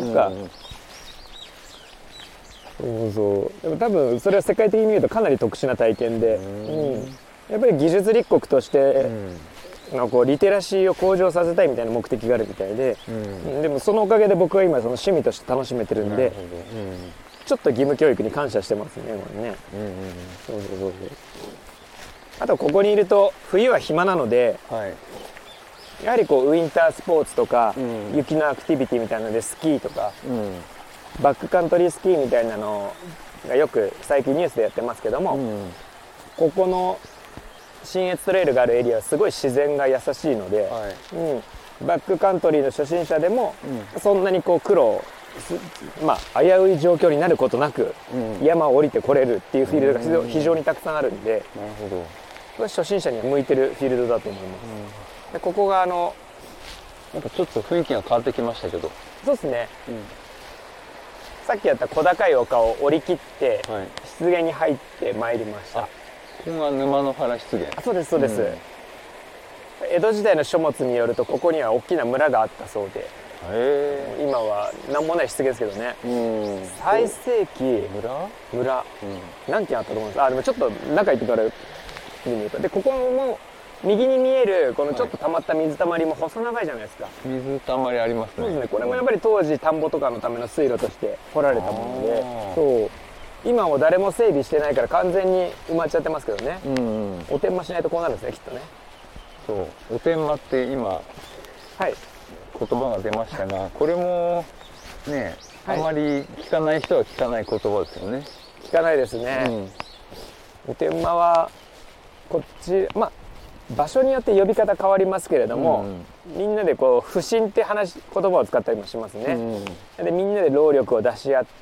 でも多分それは世界的に見るとかなり特殊な体験で、やっぱり技術立国としてこうリテラシーを向上させたいみたいな目的があるみたいで、でもそのおかげで僕は今その趣味として楽しめてるんで、ちょっと義務教育に感謝してますね、これね。あとここにいると冬は暇なので、やはりこうウィンタースポーツとか、雪のアクティビティみたいなのでスキーとか、バックカントリースキーみたいなのがよく最近ニュースでやってますけども、ここの信越トレイルがあるエリアはすごい自然が優しいので、バックカントリーの初心者でもそんなにこう危うい状況になることなく山を降りてこれるっていうフィールドが非常にたくさんあるんで、初心者には向いてるフィールドだと思います。でここがなんかちょっと雰囲気が変わってきましたけど。 そうですね。 さっきやった小高い丘を降り切って、 はい、 湿原に入ってまいりました。 ここが沼の原湿原。 そうですそうです、江戸時代の書物によるとここには大きな村があったそうで、今は何もない湿原ですけどね、最盛期村、何軒あったと思うんです。でもちょっと中行ってから見てみると、でここも右に見えるこのちょっと溜まった水たまりも細長いじゃないですか。 水たまりありますね。 そうですね。これもやっぱり当時田んぼとかのための水路として掘られたもので、そう今も誰も整備してないから完全に埋まっちゃってますけどね、お天間しないとこうなるんですね、きっとね。 そうお天間って今、はい、言葉が出ましたが、これもね、あまり聞かない人は聞かない言葉ですよね。 聞かないですね、お天間はこっち場所によって呼び方変わりますけれども、みんなでこう不信って言葉を使ったりもしますね、でみんなで労力を出し合って、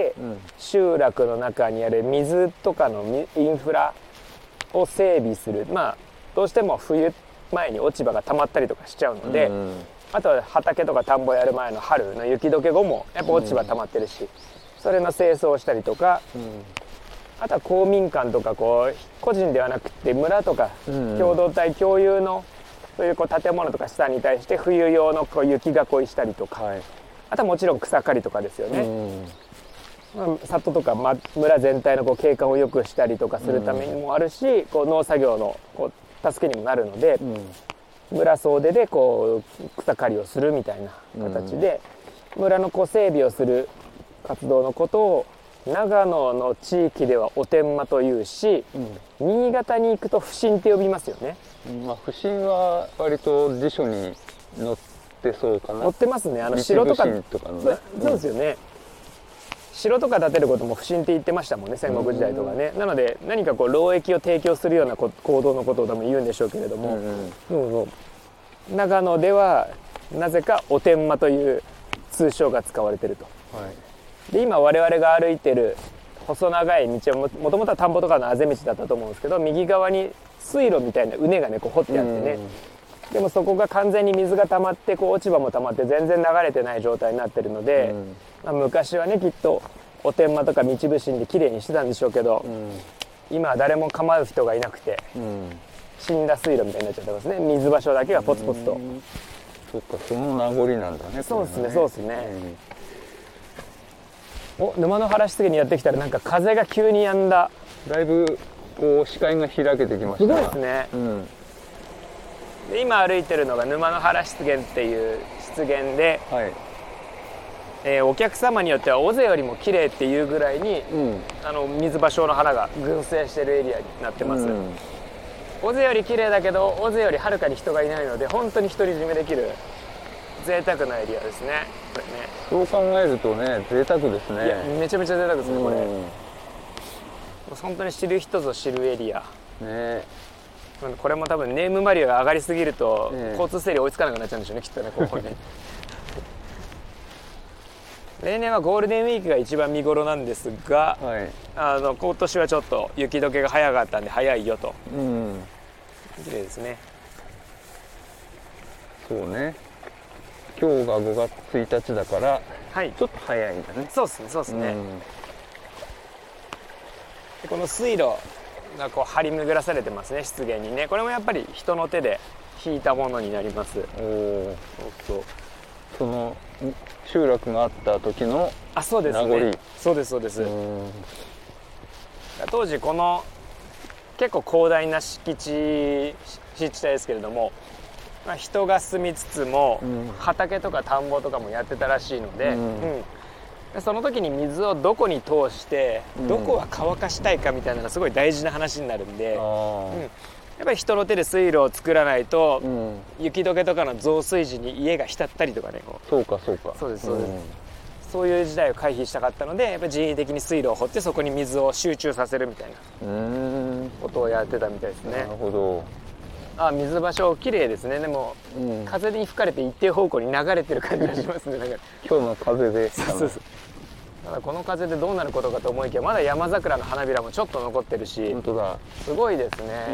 集落の中にある水とかのインフラを整備する。どうしても冬前に落ち葉が溜まったりとかしちゃうので、あとは畑とか田んぼやる前の春の雪解け後もやっぱ落ち葉溜まってるし、それの清掃をしたりとか、あとは公民館とか個人ではなくて村とか共同体共有のそういう建物とか下に対して冬用の雪囲いしたりとか、あとはもちろん草刈りとかですよね、里とか村全体の景観を良くしたりとかするためにもあるし、農作業の助けにもなるので、村総出で草刈りをするみたいな形で、村の整備をする活動のことを長野の地域ではお天間というし、新潟に行くと不審って呼びますよね。 不審は割と辞書に載ってそうかな。 載ってますね。城とか、そうですよね。城とか建てることも不審って言ってましたもんね、戦国時代とかね。なので何か労役を提供するような行動のことを多分言うんでしょうけれども、長野ではなぜかお天間という通称が使われていると。で今我々が歩いてる細長い道はもともとは田んぼとかのあぜ道だったと思うんですけど、右側に水路みたいな畝が掘ってあってね、でもそこが完全に水が溜まって落ち葉も溜まって全然流れてない状態になってるので、昔はねきっとお天間とか道伏しできれいにしてたんでしょうけど、今は誰も構う人がいなくて、死んだ水路みたいになっちゃってますね。水場所だけがポツポツと。 そっか、その名残なんだね。 そうですね、そうですね。沼の原湿原にやってきたらなんか風が急に止んだ。 だいぶ視界が開けてきました。 すごいですね、で今歩いてるのが沼の原湿原っていう湿原で、お客様によっては尾瀬よりも綺麗っていうぐらいに、水場所の花が群生してるエリアになってます、尾瀬より綺麗だけど尾瀬よりはるかに人がいないので本当に独り占めできる贅沢なエリアですね、これね。 そう考えるとね、贅沢ですね。 いや、めちゃめちゃ贅沢ですね、これ。本当に知る人ぞ知るエリア。これも多分ネームバリューが上がりすぎると、交通整理追いつかなくなっちゃうんでしょうね、きっとね、ここね。例年はゴールデンウィークが一番見頃なんですが、今年はちょっと雪解けが早かったんで早いよと。綺麗ですね。 そうね。今日が5月1日だから、ちょっと早いんだね。 そうですね、そうですね。でこの水路が張り巡らされてますね、湿原にね。これもやっぱり人の手で引いたものになります。 その集落があった時の名残。 そうですね、そうですそうです。当時この結構広大な敷地帯ですけれども、人が住みつつも、畑とか田んぼとかもやってたらしいので、その時に水をどこに通してどこは乾かしたいかみたいなのがすごい大事な話になるんで、やっぱり人の手で水路を作らないと、雪解けとかの増水時に家が浸ったりとかね。 そうかそうか。 そうですそうです、そういう時代を回避したかったので、やっぱり人為的に水路を掘ってそこに水を集中させるみたいなことをやってたみたいですね。 なるほど。 水場所綺麗ですね。でも、風に吹かれて一定方向に流れてる感じがしますね。なんか今日の風で。 そうただこの風でどうなることかと思いきや、まだ山桜の花びらもちょっと残ってるし、 本当だ、 すごいですね。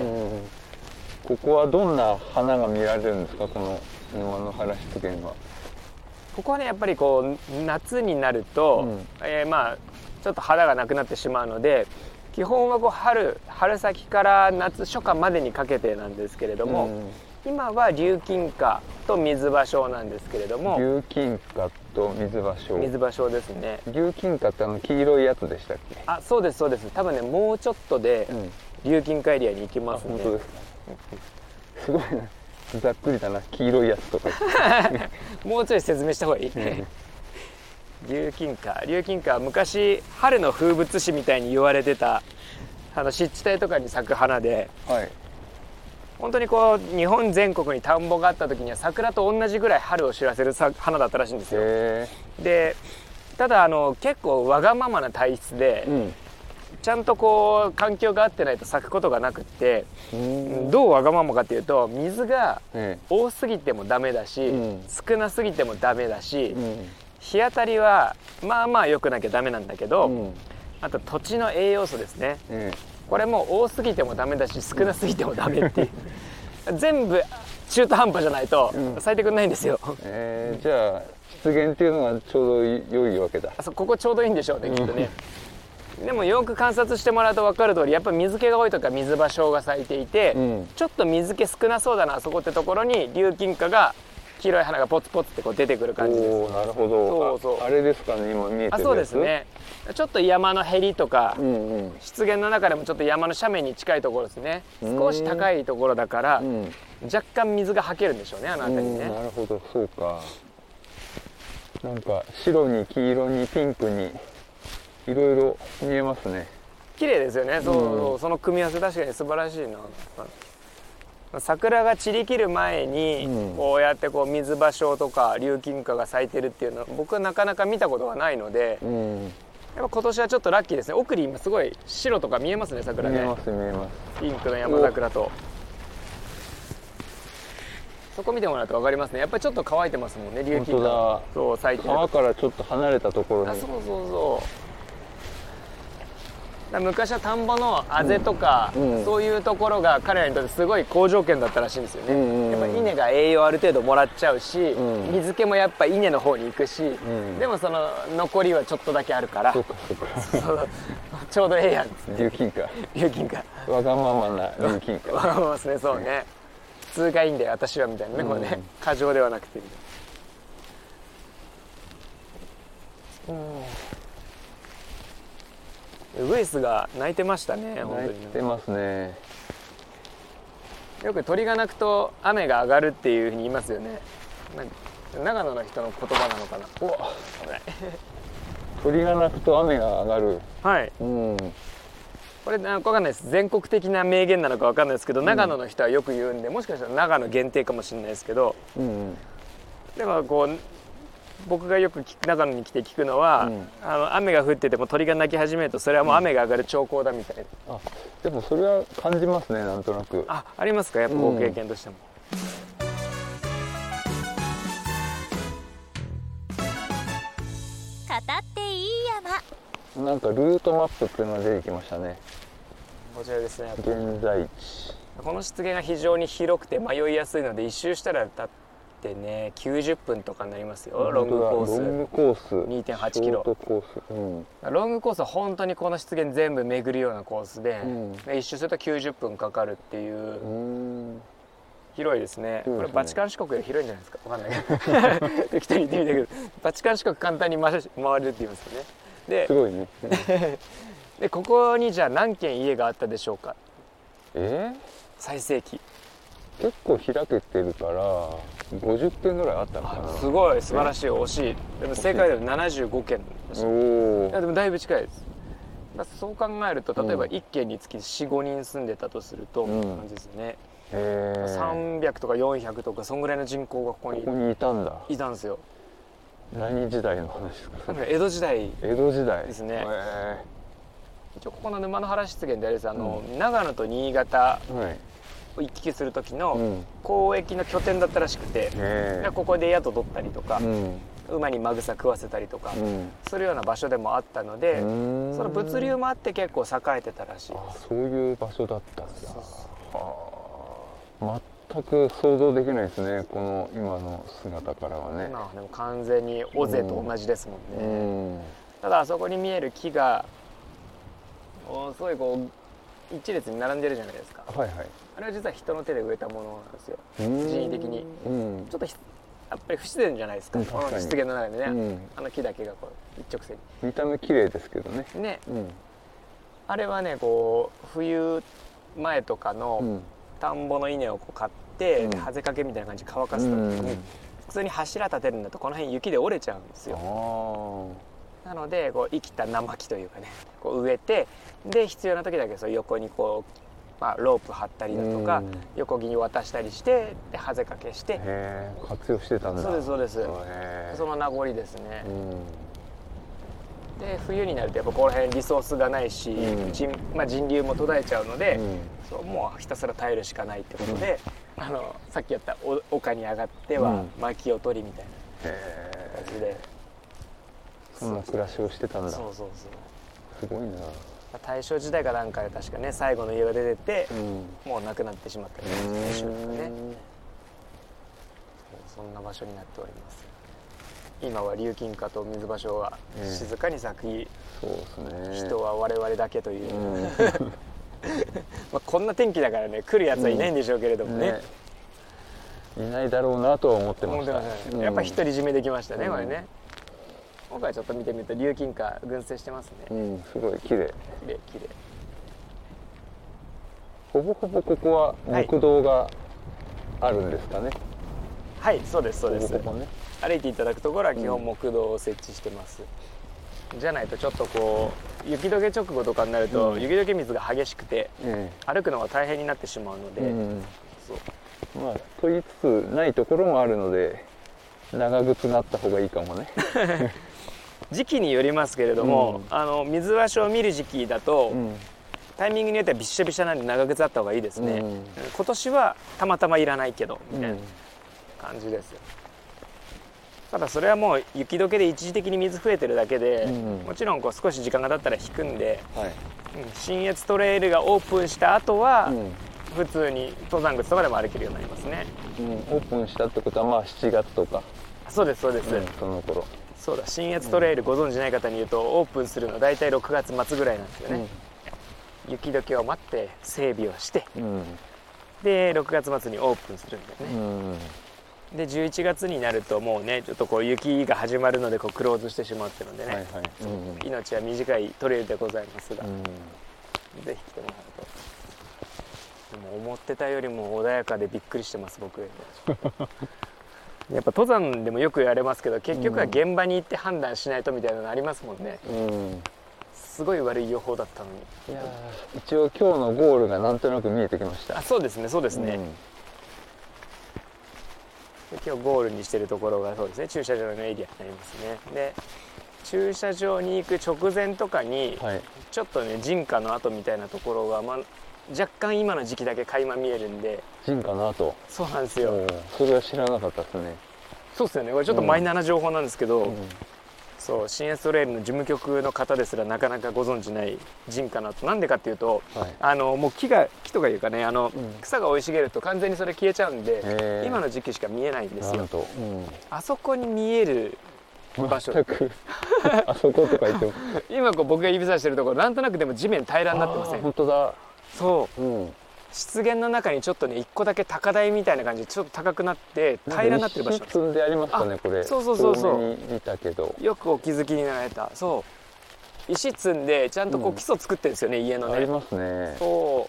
ここはどんな花が見られるんですか、この沼の原湿原は。 ここはねやっぱりこう夏になると、まあちょっと花がなくなってしまうので、基本はこう春先から夏初夏までにかけてなんですけれども、今は琉金花と水芭蕉なんですけれども。 琉金花と水芭蕉。 水芭蕉ですね。 琉金花って黄色いやつでしたっけ？ あ、そうですそうです。多分ねもうちょっとで琉金花エリアに行きますね。 本当ですか？すごいな、ざっくりだな、黄色いやつとかもうちょい説明した方がいい琉金花は昔春の風物詩みたいに言われてた湿地帯とかに咲く花で、 はい、 本当にこう日本全国に田んぼがあった時には桜と同じぐらい春を知らせる花だったらしいんですよ。でただ結構わがままな体質で、ちゃんとこう環境が合ってないと咲くことがなくって、どうわがままかっていうと、水が多すぎてもダメだし、少なすぎてもダメだし、日当たりはまあまあ良くなきゃダメなんだけど、あと土地の栄養素ですね、これも多すぎてもダメだし少なすぎてもダメっていう全部中途半端じゃないと咲いてくれないんですよ。 じゃあ湿原っていうのがちょうど良いわけだ。 ここちょうどいいんでしょうね、きっとね。でもよく観察してもらうと分かる通り、やっぱり水気が多いとか水芭蕉が咲いていて、ちょっと水気少なそうだなあそこってところに琉金花が黄色い花がポツポツってこう出てくる感じです。 なるほど。そうあれですかね、今見えてるやつ。 そうですね。ちょっと山のへりとか、湿原の中でもちょっと山の斜面に近いところですね。少し高いところだから、若干水がはけるんでしょうね、あの辺りね。 なるほど、そうか。なんか白に黄色にピンクにいろいろ見えますね。 綺麗ですよね。その組み合わせ確かに素晴らしいな。桜が散り切る前にこうやってこう水芭蕉とか琉金花が咲いてるっていうのは僕はなかなか見たことがないので、やっぱ今年はちょっとラッキーですね。奥に今すごい白とか見えますね、桜ね。 見えます見えます。 ピンクの山桜と。そこ見てもらうと分かりますね。やっぱりちょっと乾いてますもんね、琉金花。そう咲いてる。 川からちょっと離れたところに。 そう昔は田んぼのあぜとか、そういうところが彼らにとってすごい好条件だったらしいんですよね。やっぱ稲が栄養ある程度もらっちゃうし、水気もやっぱ稲の方に行くし、でもその残りはちょっとだけあるから、ちょうどええやんっつって。琉金花わがままな琉金花。 わがままですね。そうね、普通がいいんだよ私はみたいなね、これね、過剰ではなくてみたいな。ウグイスが鳴いてましたね。本当に鳴いてますね。 よく鳥が鳴くと雨が上がるっていうふうに言いますよね。長野の人の言葉なのかな。 うわ、鳥が鳴くと雨が上がる。 はい、これ分かんないです。全国的な名言なのか分かんないですけど、長野の人はよく言うんで、もしかしたら長野限定かもしれないですけど、でもこう僕がよく長野に来て聞くのは、雨が降ってても鳥が鳴き始めるとそれはもう雨が上がる兆候だみたいな。 でもそれは感じますね、なんとなく。 ありますか、やっぱご経験としても。 語っていい山。 なんかルートマップっていうのが出てきましたね。 こちらですね。 現在地。 この湿原が非常に広くて迷いやすいので、一周したらだってね90分とかになりますよ。ロングコース。 ロングコース。 2.8 キロ。 ショートコース。 ロングコースは本当にこの湿原全部巡るようなコースで、一周すると90分かかるっていう。広いですね。これバチカン四国より広いんじゃないですか。わかんないけど適当に言ってみたけど、バチカン四国簡単に回れるって言いますよね。 ですごいね。 でここにじゃあ何軒家があったでしょうか。最盛期。 結構開けてるから50軒ぐらいあったのかな。 すごい素晴らしい、惜しい。でも正解では75軒でした。いやでもだいぶ近いです。そう考えると例えば1軒につき 4,5 人住んでたとすると、感じですよね。300とか400とかそんぐらいの人口がここにいたんだ。 いたんですよ。 何時代の話ですか。 江戸時代。 江戸時代ですね。一応ここの沼の原湿原であれです、長野と新潟を行き来する時の交易の拠点だったらしくて、ここで宿取ったりとか、馬にマグサ食わせたりとかするような場所でもあったので、その物流もあって結構栄えてたらしいです。 そういう場所だったんだ。全全く想像できないですね、この今の姿からはね。 今はでも完全に尾瀬と同じですもんね、ただあそこに見える木がすごいこう一列に並んでるじゃないですか。 はいはい。 あれは実は人の手で植えたものなんですよ、人為的に。ちょっとやっぱり不自然じゃないですか、この湿原の中でね、あの木だけがこう一直線に。 見た目綺麗ですけどね。 ね、あれはねこう冬前とかの田んぼの稲をこう買って、ハゼかけみたいな感じで乾かすときに、普通に柱立てるんだとこの辺雪で折れちゃうんですよ。なのでこう生きた生木というかねこう植えて、で必要な時だけそう横にこう、ロープ張ったりだとか、横木に渡したりしてでハゼかけして活用してたんだ。 そうですそうです。その名残ですね。で冬になるとやっぱこの辺リソースがないし、人流も途絶えちゃうので、そうもうひたすら耐えるしかないってことで、さっきやった丘に上がっては薪を取りみたいな感じで、 そんな暮らしをしてたんだ。 そうそうそう。 すごいな。 大正時代かなんかで確かね最後の家が出てて、もうなくなってしまったりしてね。そんな場所になっております。今は竜金花と水芭蕉が静かに咲き、 そうですね、 人は我々だけという、こんな天気だからね来るやつはいないんでしょうけれどもね、 いないだろうなとは思ってました。 やっぱり独り占めできましたね、これね。今回ちょっと見てみると竜金花群生してますね。 すごい綺麗綺麗綺麗。 ほぼほぼここは木道があるんですかね。 はい、そうですそうです。 ほぼほぼね、 歩いていただくところは基本木道を設置してます、じゃないとちょっとこう雪解け直後とかになると、雪解け水が激しくて、歩くのが大変になってしまうので、 そうと言いつつないところもあるので長靴があった方がいいかもね。 時期によりますけれども、水場所を見る時期だと、タイミングによってはびっしゃびしゃなんで長靴あった方がいいですね、今年はたまたまいらないけどみたいな感じですよ。ただそれはもう雪解けで一時的に水増えてるだけで、もちろんこう少し時間が経ったら引くんで、信越トレイルがオープンした後は、普通に登山靴とかでも歩けるようになりますね。 オープンしたってことはまあ7月とか。 そうですそうです、 その頃。 そうだ、信越トレイルご存じない方に言うと、オープンするのは大体6月末ぐらいなんですよね、雪解けを待って整備をして、で6月末にオープンするんだよね、で11月になるともうねちょっとこう雪が始まるのでこうクローズしてしまうっていうのでね、命は短いトレイルでございますが、ぜひ来てもらうと。でも思ってたよりも穏やかでびっくりしてます僕。やっぱ登山でもよく言われますけど、結局は現場に行って判断しないとみたいなのありますもんね、すごい悪い予報だったのに。 いや一応今日のゴールがなんとなく見えてきました。 あ、そうですねそうですね、今日ゴールにしてるところがそうですね、駐車場のエリアになりますね。で駐車場に行く直前とかに、ちょっとね人家の跡みたいなところが、若干今の時期だけ垣間見えるんで。 人家の跡。 そうなんですよ。 それは知らなかったですね。 そうですよね、これちょっとマイナーな情報なんですけど、そう信越トレイルの事務局の方ですらなかなかご存じない人家の跡。なんでかっていうと、もう木とかいうかね草が生い茂ると完全にそれ消えちゃうんで、今の時期しか見えないんですよ。あそこに見える場所あそことか言っても今こう僕が指さしてるところなんとなくでも地面平らになってません？ 本当だ。 そう、湿原の中にちょっとね一個だけ高台みたいな感じでちょっと高くなって平らになってる場所なんです。 石積んでありますかねこれ。 そうそうそうそう。 見たけどよくお気づきになられた。そう石積んでちゃんとこう基礎作ってるんですよね、家のね。 ありますね。 そう。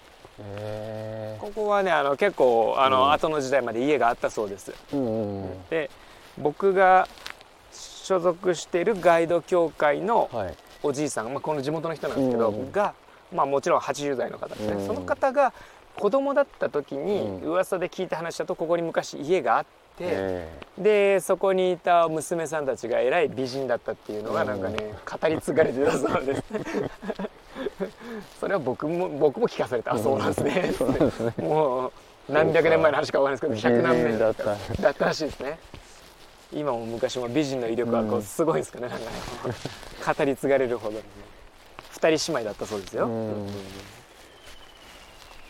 ここはね結構後の時代まで家があったそうです。で僕が所属しているガイド協会のおじいさん、この地元の人なんですけど、がもちろん80代の方ですね、その方が子供だった時に噂で聞いた話だと、ここに昔家があって、でそこにいた娘さんたちがえらい美人だったっていうのがなんかね語り継がれてたそうです。それは僕も聞かされた。そうなんですね。もう何百年前の話かわからないですけど、100何年だったらしいですね。今も昔も美人の威力はこうすごいですかね、なんか語り継がれるほどにね。2人姉妹だったそうですよ。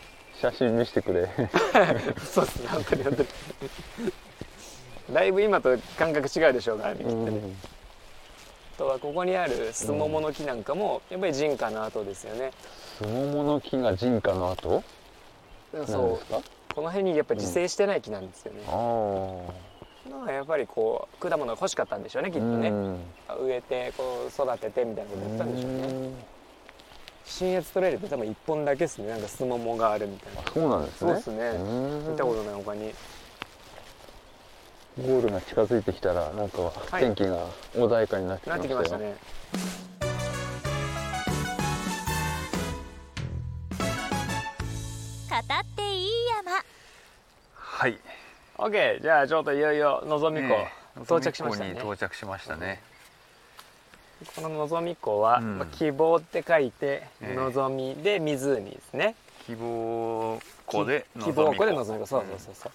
写真見せてくれ。 そうですね、本当に本当にだいぶ今と感覚違うでしょうからね、きっとね。あとはここにあるスモモの木なんかもやっぱり人家の跡ですよね。 スモモの木が人家の跡？ そうこの辺にやっぱり自生してない木なんですよね。やっぱりこう果物が欲しかったんでしょうね、きっとね。植えてこう育ててみたいなことやったんでしょうね。信越トレイルって多分1本だけですね、なんかスモモがあるみたいな。 そうなんですね。 そうですね、見たことない他に。 ゴールが近づいてきたらなんか天気が穏やかになってきましたよ。 ね。 語っていい山。 はい。 OK、じゃあちょっといよいよのぞみ湖到着しましたね。 到着しましたね。 こののぞみ湖は、希望って書いて、のぞみで湖ですね。 希望湖でのぞみ湖。そうそうそう。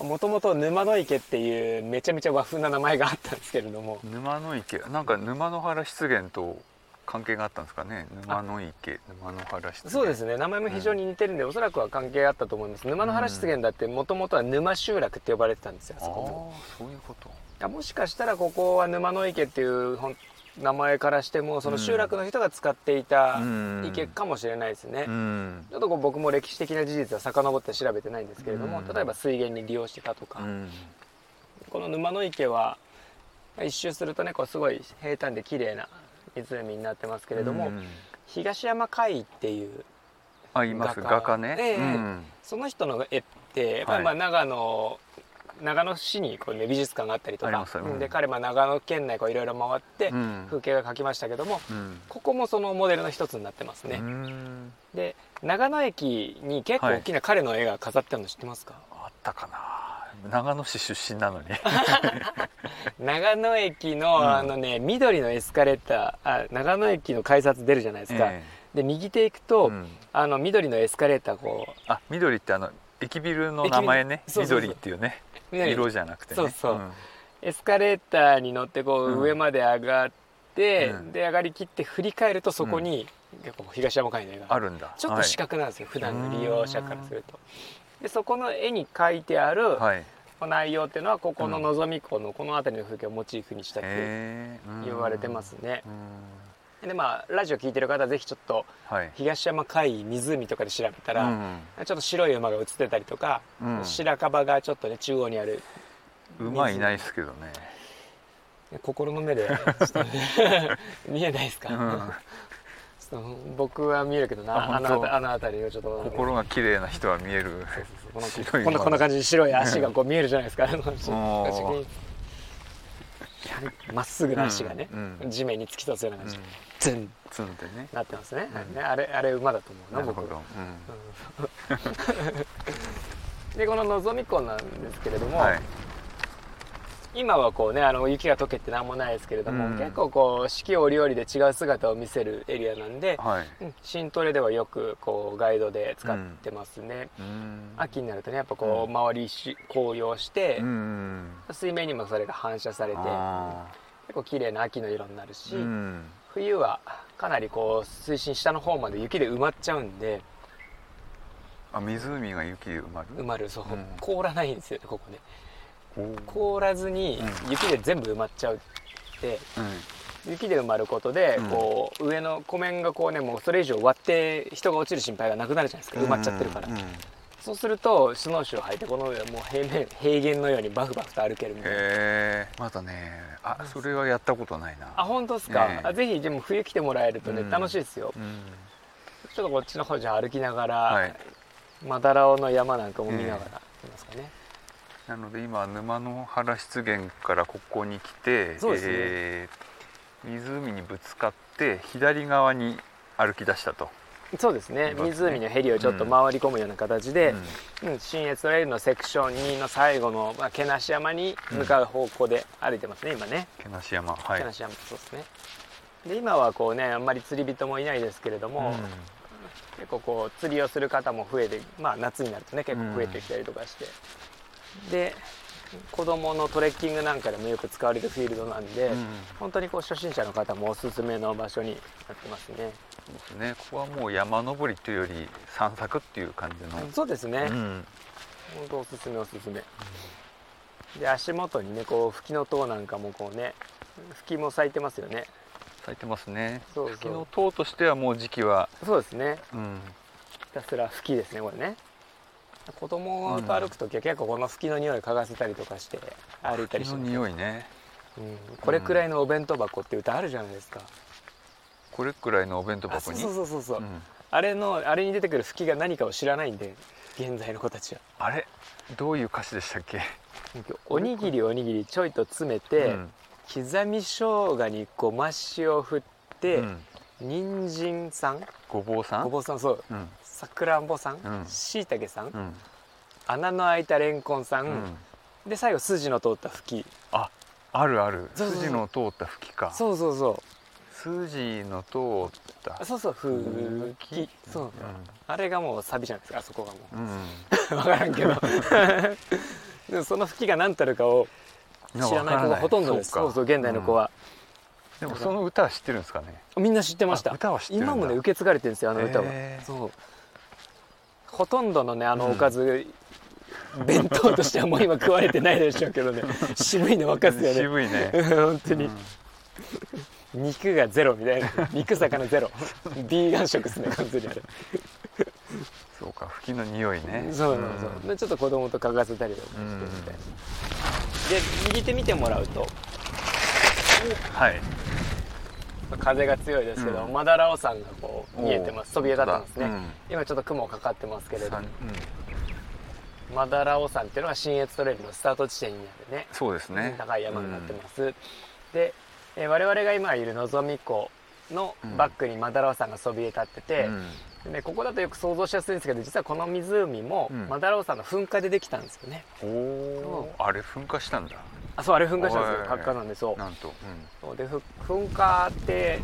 もともと沼の池っていうめちゃめちゃ和風な名前があったんですけれども。 沼の池、なんか沼の原湿原と関係があったんですかね。沼の池、沼の原湿原。そうですね、名前も非常に似てるんで、おそらくは関係あったと思います。沼の原湿原だってもともとは沼集落って呼ばれてたんですよ、あそこも。 そういうこと。 もしかしたらここは沼の池っていう名前からしてもその集落の人が使っていた池かもしれないですね。ちょっと僕も歴史的な事実は遡って調べてないんですけれども、例えば水源に利用してたとか、この沼の池は一周するとね、こうすごい平坦で綺麗な湖になってますけれども、東山魁っていう画家ね、 その人の絵ってやっぱり長野市にこう、ね、美術館があったりとか、で彼は長野県内いろいろ回って風景が描きましたけども、ここもそのモデルの一つになってますね。で長野駅に結構大きな彼の絵が飾ってあるの知ってますか？ あったかな。長野市出身なのに長野駅の緑のエスカレーター、長野駅の改札出るじゃないですか、で右手行くと、緑のエスカレーター緑って駅ビルの名前ね。緑っていうね、色じゃなくてね。そうそう、 エスカレーターに乗ってこう上まで上がって、で上がりきって振り返るとそこに結構東山魁の絵があるんだ。 ちょっと四角なんですよ、普段の利用者からすると。でそこの絵に描いてある内容っていうのはここののぞみ湖のこの辺りの風景をモチーフにしたって言われてますね。でラジオ聞いてる方はぜひちょっと東山魁湖とかで調べたら、ちょっと白い馬が映ってたりとか、白樺がちょっとね中央にある。 馬いないですけどね。 心の目で見えないですか？僕は見えるけどな、あの辺りをちょっと心が綺麗な人は見える。 こんな感じに白い足がこう見えるじゃないですか。まっすぐな足がね、地面に突き刺すような感じでツンツンってねなってますね。あれ馬だと思うな、僕は。でこののぞみ湖なんですけれども、今はこうね雪が溶けて何もないですけれども、結構こう四季折々で違う姿を見せるエリアなんで、新トレではよくこうガイドで使ってますね。秋になるとねやっぱこう周り紅葉して、水面にもそれが反射されて結構綺麗な秋の色になるし、冬はかなりこう水深下の方まで雪で埋まっちゃうんで。 湖が雪で埋まる？ そう、凍らないんですよね、ここで。凍らずに雪で全部埋まっちゃうって、雪で埋まることでこう上の湖面がこうねもうそれ以上割って人が落ちる心配がなくなるじゃないですか、埋まっちゃってるから。そうするとスノーシューを履いてこの上もう平原のようにバフバフと歩けるみたいな。 まだねそれはやったことないな。 本当ですか？ぜひでも冬来てもらえるとね楽しいですよ。ちょっとこっちの方じゃ歩きながらマダラオの山なんかも見ながらいますかね。 なので今沼の原湿原からここに来て、湖にぶつかって左側に歩き出したと。 そうですね、湖のへりをちょっと回り込むような形で、信越トレイルのセクション2の最後の毛無山に向かう方向で歩いてますね、今ね。 毛無山、 毛無山、そうですね。で今はこうねあんまり釣り人もいないですけれども、結構こう釣りをする方も増えて、夏になるとね結構増えてきたりとかして、で子供のトレッキングなんかでもよく使われるフィールドなんで、本当にこう初心者の方もおすすめの場所になってますね。 そうですね。ここはもう山登りというより散策っていう感じの。 そうですね、本当おすすめおすすめ、で足元にねこうフキノトウなんかもこうね、フキも咲いてますよね。 咲いてますね。 そうそう、 フキノトウとしてはもう時期は、 そうですね、ひたすらフキですねこれね。子供と歩くときは結構このフキの匂い嗅がせたりとかして歩いたりしてます。 フキの匂いね、 これくらいのお弁当箱って歌あるじゃないですか。 これくらいのお弁当箱に、 そう、あれに出てくるフキが何かを知らないんで現在の子たちは。 あれどういう歌詞でしたっけ？ おにぎりちょいと詰めて、刻み生姜にごま塩を振って、人参さん、ごぼうさん、そう、さくらんぼさん、しいたけさん、穴の開いたレンコンさん、で最後筋の通ったフキ。 あるある、筋の通ったフキか。 そう筋の通ったふき、あれがもうサビじゃないですか、あそこがもう、分からんけどでもそのフキが何たるかを知らない子がほとんどです。そう現代の子は、 でもその歌は知ってるんですかね？ みんな知ってました。 歌は知ってるんだ。 今もね受け継がれてるんですよ、あの歌は。そうほとんどのねおかず、弁当としてはもう今食われてないでしょうけどね渋いの分かすよね。 渋いね本当に、肉がゼロみたいな、肉魚ゼロビーガン食ですね完全にあれそうか、フキの匂いね。 そうでちょっと子供と嗅がせたりとかしてみたいな。で右手見てもらうと、風が強いですけど、マダラオ山がこう見えてます。そびえ立ってますね。今ちょっと雲かかってますけれども、マダラオ山っていうのが信越トレイルのスタート地点になるね、 そうですね、 高い山になってます。で我々が今いる望み湖のバックにマダラオ山がそびえ立ってて、でここだとよく想像しやすいんですけど、実はこの湖もマダラオ山の噴火でできたんですよね。 あれ噴火したんだ。 そう、あれ噴火したんですよ。活火なんで。そうなんと、 そうで噴火って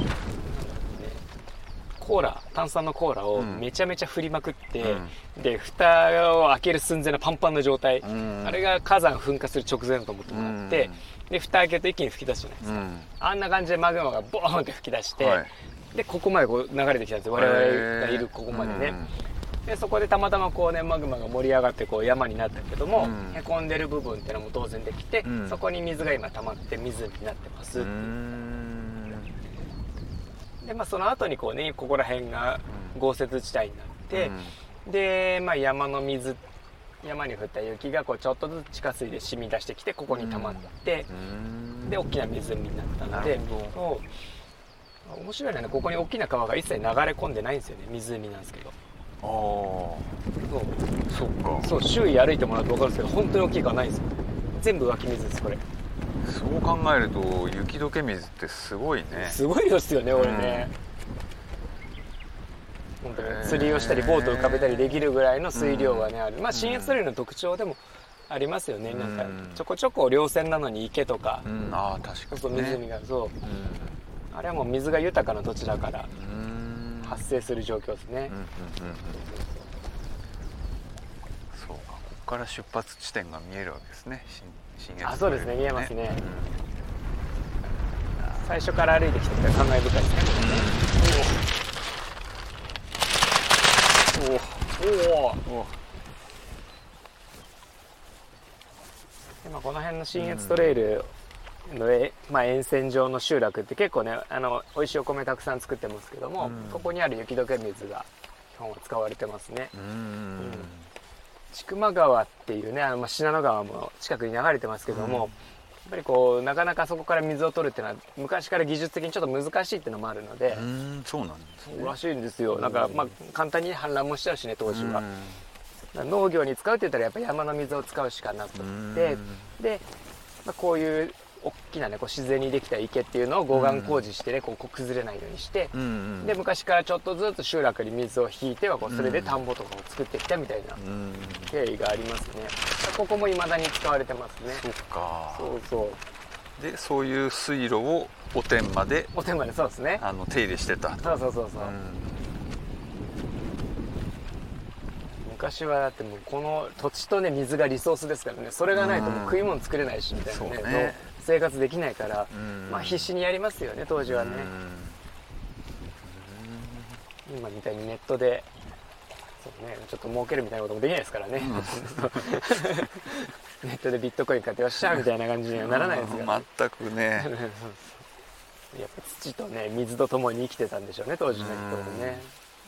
炭酸のコーラをめちゃめちゃ振りまくって、で蓋を開ける寸前のパンパンの状態、あれが火山噴火する直前だと思ってもらって、で蓋開けると一気に吹き出すじゃないですか、あんな感じでマグマがボーンって吹き出して、でここまでこう流れてきたんですよ、我々がいるここまでね。でそこでたまたまこうねマグマが盛り上がってこう山になったけども、へこんでる部分っていうのも当然できて、そこに水が今溜まって湖になってます。でその後にこうね、ここら辺が豪雪地帯になって、で山の水、山に降った雪がこうちょっとずつ地下水で染み出してきてここに溜まって、で大きな湖になったので、面白いのはね、ここに大きな川が一切流れ込んでないんですよね。湖なんですけど。そう周囲歩いてもらうと分かるんですけど、本当に大きい川ないんですよ。全部湧き水ですこれ。 そう考えると雪解け水ってすごいね。 すごいですよね、俺ね。本当に釣りをしたりボートを浮かべたりできるぐらいの水量がねある。信越トレイルの特徴でもありますよね。なんかちょこちょこ稜線なのに池とか、 確かにね、 湖があれはもう水が豊かな土地だから発生する状況ですね。 そうか、ここから出発地点が見えるわけですね。 そうですね、見えますね。最初から歩いてきてたら感慨深いですね。でこの辺の信越トレイルの、沿線上の集落って結構ね美味しいお米たくさん作ってますけども、ここにある雪解け水が基本は使われてますね。千曲川っていうね信濃川も近くに流れてますけども、やっぱりこうなかなかそこから水を取るっていうのは昔から技術的にちょっと難しいっていうのもあるので。 そうなんですね。 そうらしいんですよ。なんか簡単に氾濫もしたしね、当時は。農業に使うって言ったらやっぱり山の水を使うしかなくて、で、こういう大きなねこう自然にできた池っていうのを護岸工事してねこう崩れないようにして、で昔からちょっとずつ集落に水を引いてはそれで田んぼとかを作ってきたみたいな経緯がありますね。ここも未だに使われてますね。 そっか。 そうでそういう水路をお天までそうですね、 手入れしてた。 そう、 昔はだってもうこの土地とね水がリソースですからね、それがないともう食い物作れないしみたいなね、 ね生活できないから、まあ必死にやりますよね当時はね。今みたいにネットでそうね、ちょっと儲けるみたいなこともできないですからね、ネットでビットコイン買ってよっしゃみたいな感じにはならないですから、ね、 全くねやっぱ土とね水とともに生きてたんでしょうね当時の人もね。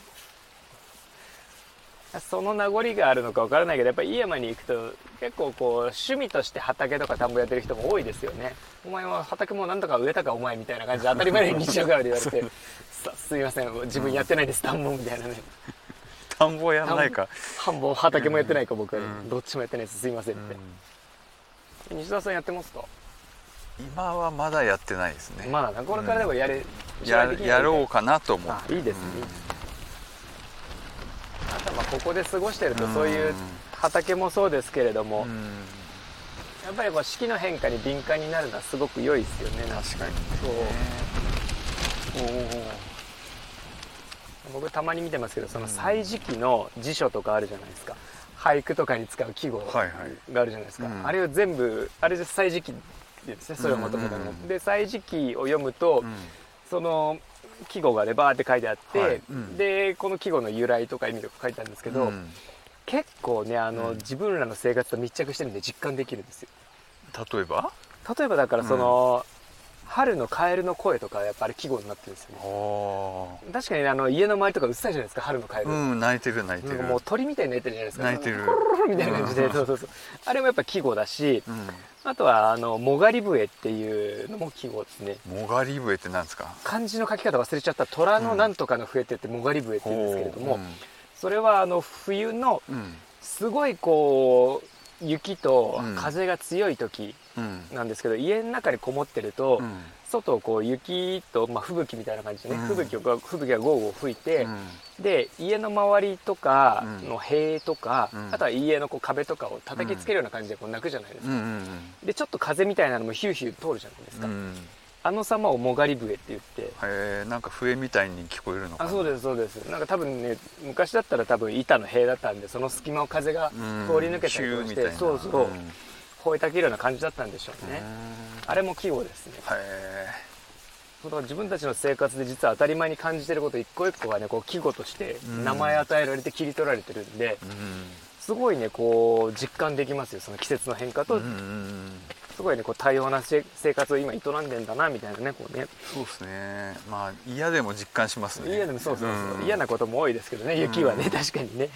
その名残があるのか分からないけど、やっぱり井山に行くと結構こう趣味として畑とか田んぼやってる人も多いですよね。お前は畑もなんとか植えたかお前みたいな感じで当たり前に日常からで言われてすいません自分やってないです田んぼみたいなね。 田んぼやんないか、 田んぼ畑もやってないか僕は、どっちもやってないですすいませんって、西田さんやってますか？ 今はまだやってないですね。 まだこれからでもやろうかなと思う。 いいですね、あとまあここで過ごしてるとそういう畑もそうですけれども、やっぱりこう四季の変化に敏感になるのはすごく良いですよね。 確かに僕たまに見てますけど、その歳時記の辞書とかあるじゃないですか、俳句とかに使う季語があるじゃないですか、あれを全部あれで歳時記って言うんですね、それをもともとので歳時記を読むと、その季語がねバーって書いてあって、でこの季語の由来とか意味とか書いてあるんですけど、結構ね自分らの生活と密着してるんで実感できるんですよ。 例えばだからその、春のカエルの声とかやっぱり季語になってるんですよね。確かに家の周りとかうっさいじゃないですか春のカエル、 鳴いてるもう鳥みたいに鳴いてるじゃないですか、 鳴いてるみたいな感じで、そうあれもやっぱ季語だし、あとはもがり笛っていうのも季語ですね。 もがり笛って何ですか？ 漢字の書き方忘れちゃった。虎のなんとかの笛って言ってもがり笛って言うんですけれども、それは冬のすごいこう雪と風が強い時なんですけど、家の中にこもってると、外をこう雪と、吹雪みたいな感じでね、吹雪がゴーゴー吹いて、で家の周りとかの塀とか、あとは家のこう壁とかを叩きつけるような感じでこう鳴くじゃないですか、でちょっと風みたいなのもヒューヒュー通るじゃないですか、あの様をもがり笛って言って、 なんか笛みたいに聞こえるのかな。 そうですそうです。なんか多分ね昔だったら多分板の塀だったんで、その隙間を風が通り抜けたりとかして、吠えたけるような感じだったんでしょうね。あれも季語ですね。だから自分たちの生活で実は当たり前に感じてること一個一個がねこう季語として名前与えられて切り取られてるんで、すごいねこう実感できますよ、その季節の変化と、すごいねこう多様な生活を今営んでんだなみたいなね、こうね。 そうですね。まあ嫌でも実感しますね。 嫌でもそう、嫌なことも多いですけどね、雪はね、確かにね。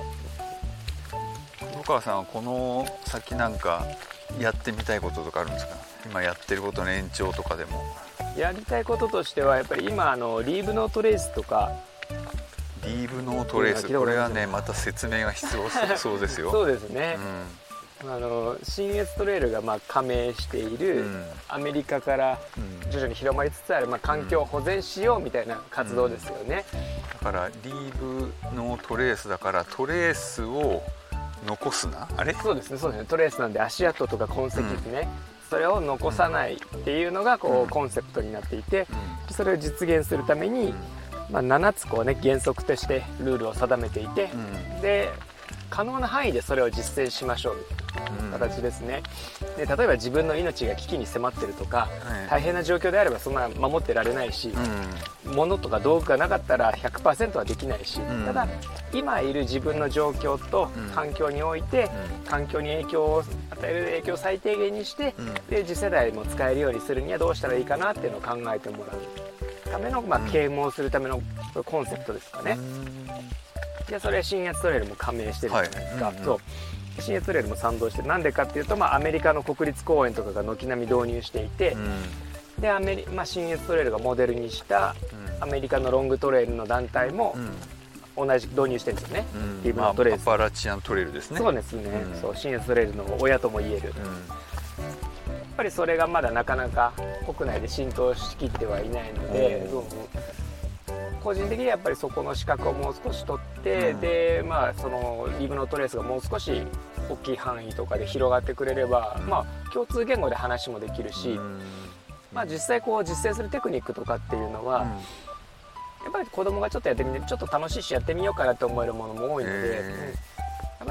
野川さんはこの先なんかやってみたいこととかあるんですか？今やってることの延長とかでも。 やりたいこととしてはやっぱり今リーブノートレースとか。 リーブノートレース、これはねまた説明が必要そうですよ。 そうですね、信越トレイルが加盟している、アメリカから徐々に広まりつつある、環境を保全しようみたいな活動ですよね、 だからリーブノートレースだからトレースを残すな、あれ？そうですねトレースなんで足跡とか痕跡ですね、それを残さないっていうのがこう、コンセプトになっていて、それを実現するために、7つこうね原則としてルールを定めていて、で可能な範囲でそれを実践しましょうみたいな形ですね。で例えば自分の命が危機に迫ってるとか、大変な状況であればそんな守ってられないし、物とか道具がなかったら 100% はできないし、ただ今いる自分の状況と環境において、環境に影響を与える影響を最低限にして、で次世代も使えるようにするにはどうしたらいいかなっていうのを考えてもらうための、啓蒙するためのコンセプトですかね。でそれ信越トレイルも加盟してるじゃないですか、信越トレイルも賛同して、なんでかっていうと、アメリカの国立公園とかが軒並み導入していて、で信越トレイルがモデルにしたアメリカのロングトレイルの団体も同じ導入してるんですよね、リーブノートレース、 アパラチアントレイルですね。 そうですね、信越トレイルの親とも言える、やっぱりそれがまだなかなか国内で浸透しきってはいないので、個人的にはやっぱりそこの資格をもう少し取って、でそのリーブノートレースがもう少し大きい範囲とかで広がってくれれば、共通言語で話もできるし、実際こう実践するテクニックとかっていうのは、やっぱり子供がちょっとやってみてちょっと楽しいしやってみようかなと思えるものも多いので、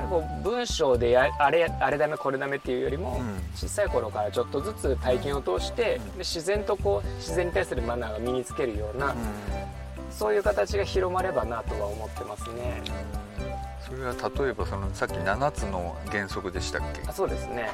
こう文章であれダメこれダメっていうよりも、小さい頃からちょっとずつ体験を通して、で自然とこう自然に対するマナーが身につけるような、そういう形が広まればなとは思ってますね。 それは例えばさっき7つの原則でしたっけ？ そうですね。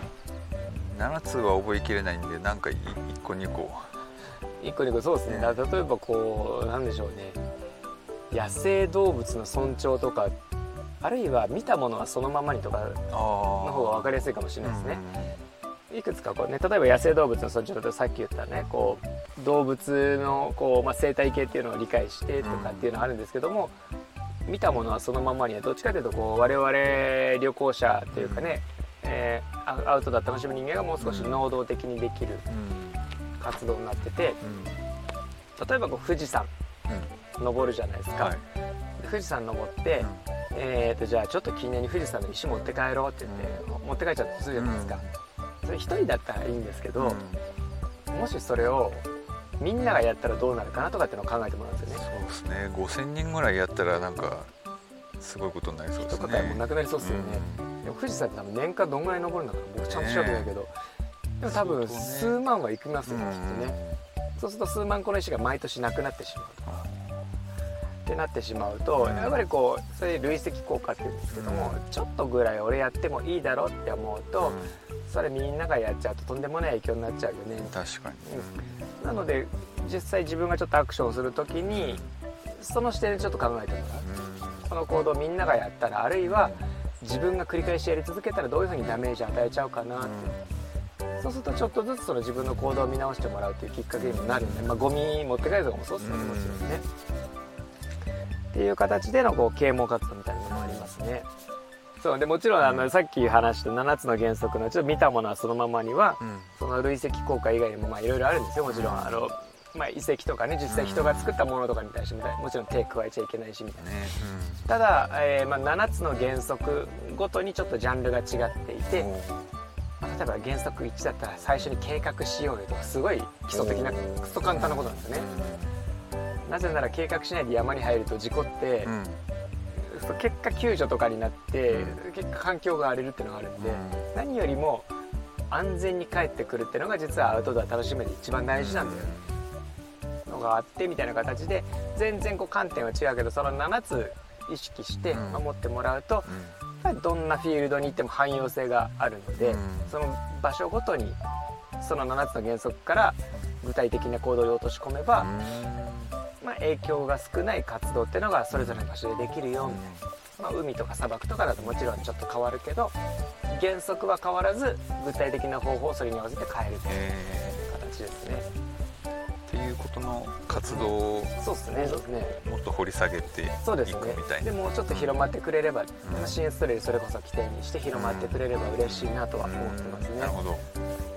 7つは覚えきれないんで、なんか1個2個そうですね。例えばこうなんでしょうね、野生動物の尊重とか、あるいは見たものはそのままにとかの方が分かりやすいかもしれないですね。いくつかこうね、例えば野生動物の尊重だとさっき言ったね、こう動物のこう、生態系っていうのを理解してとかっていうのがあるんですけども、見たものはそのままにはどっちかというとこう我々旅行者というかね、アウトドア楽しむ人間がもう少し能動的にできる活動になってて、例えばこう富士山登るじゃないですか、富士山登って、じゃあちょっと記念に富士山の石持って帰ろうって言って持って帰っちゃったりするじゃないですか。それ一人だったらいいんですけど、もしそれをみんながやったらどうなるかなとかっていうのを考えてもらうんですよね。 そうですね。5000人ぐらいやったらなんかすごいことになりそうですね。 一方もなくなりそうですよね。でも富士山って多分年間どんぐらい登るんだから僕ちゃんと調べないけど、でも多分数万は行きますよね、きっとね。そうすると数万個の石が毎年なくなってしまうとかってなってしまうと、やっぱりこうそれ累積効果っていうんですけども、ちょっとぐらい俺やってもいいだろうって思うと、それみんながやっちゃうととんでもない影響になっちゃうよね。 確かに、 なので実際自分がちょっとアクションするときにその視点でちょっと考えてもらう、この行動をみんながやったら、あるいは自分が繰り返しやり続けたらどういうふうにダメージを与えちゃうかなって、そうするとちょっとずつその自分の行動を見直してもらうというきっかけにもなるんで、ゴミ持って帰るとかもそうですよね、もちろんね。っていう形でのこう啓蒙活動みたいなものもありますね。そうでもちろんさっき話した7つの原則のちょっと見たものはそのままには、その累積効果以外にもいろいろあるんですよ。もちろん遺跡とかね、実際人が作ったものとかに対してもちろん手加えちゃいけないしみたいな、ただ、7つの原則ごとにちょっとジャンルが違っていて、例えば原則1だったら最初に計画しようよとか、すごい基礎的なクソ簡単なことなんですよね。なぜなら計画しないで山に入ると事故って、結果救助とかになって、結果環境が荒れるっていうのがあるんで、何よりも安全に帰ってくるっていうのが実はアウトドア楽しむで一番大事なんだよのがあってみたいな形で、全然こう観点は違うけどその7つ意識して守ってもらうと、どんなフィールドに行っても汎用性があるので、その場所ごとにその7つの原則から具体的な行動を落とし込めば、影響が少ない活動っていうのがそれぞれの場所でできるよみたいな、海とか砂漠とかだともちろんちょっと変わるけど、原則は変わらず具体的な方法をそれに合わせて変えるという形ですね。 っていうことの活動をもっと掘り下げていくみたいな。でもちょっと広まってくれれば、新越トレイルそれこそ起点にして広まってくれれば嬉しいなとは思ってますね。 なるほど、はい、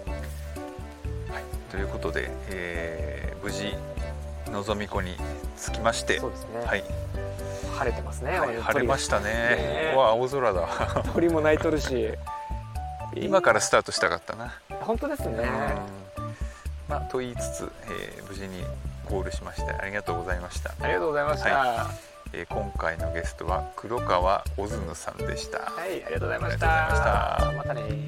ということで、無事望み湖に着きまして、 そうですね、 はい、 晴れてますね、 晴れましたね。わあ、青空だ。 鳥も鳴いとるし、 今からスタートしたかったな。 本当ですね。 と言いつつ、無事にゴールしましてありがとうございました。 ありがとうございました。 今回のゲストは黒川オズヌさんでした。 はい、ありがとうございました。またね。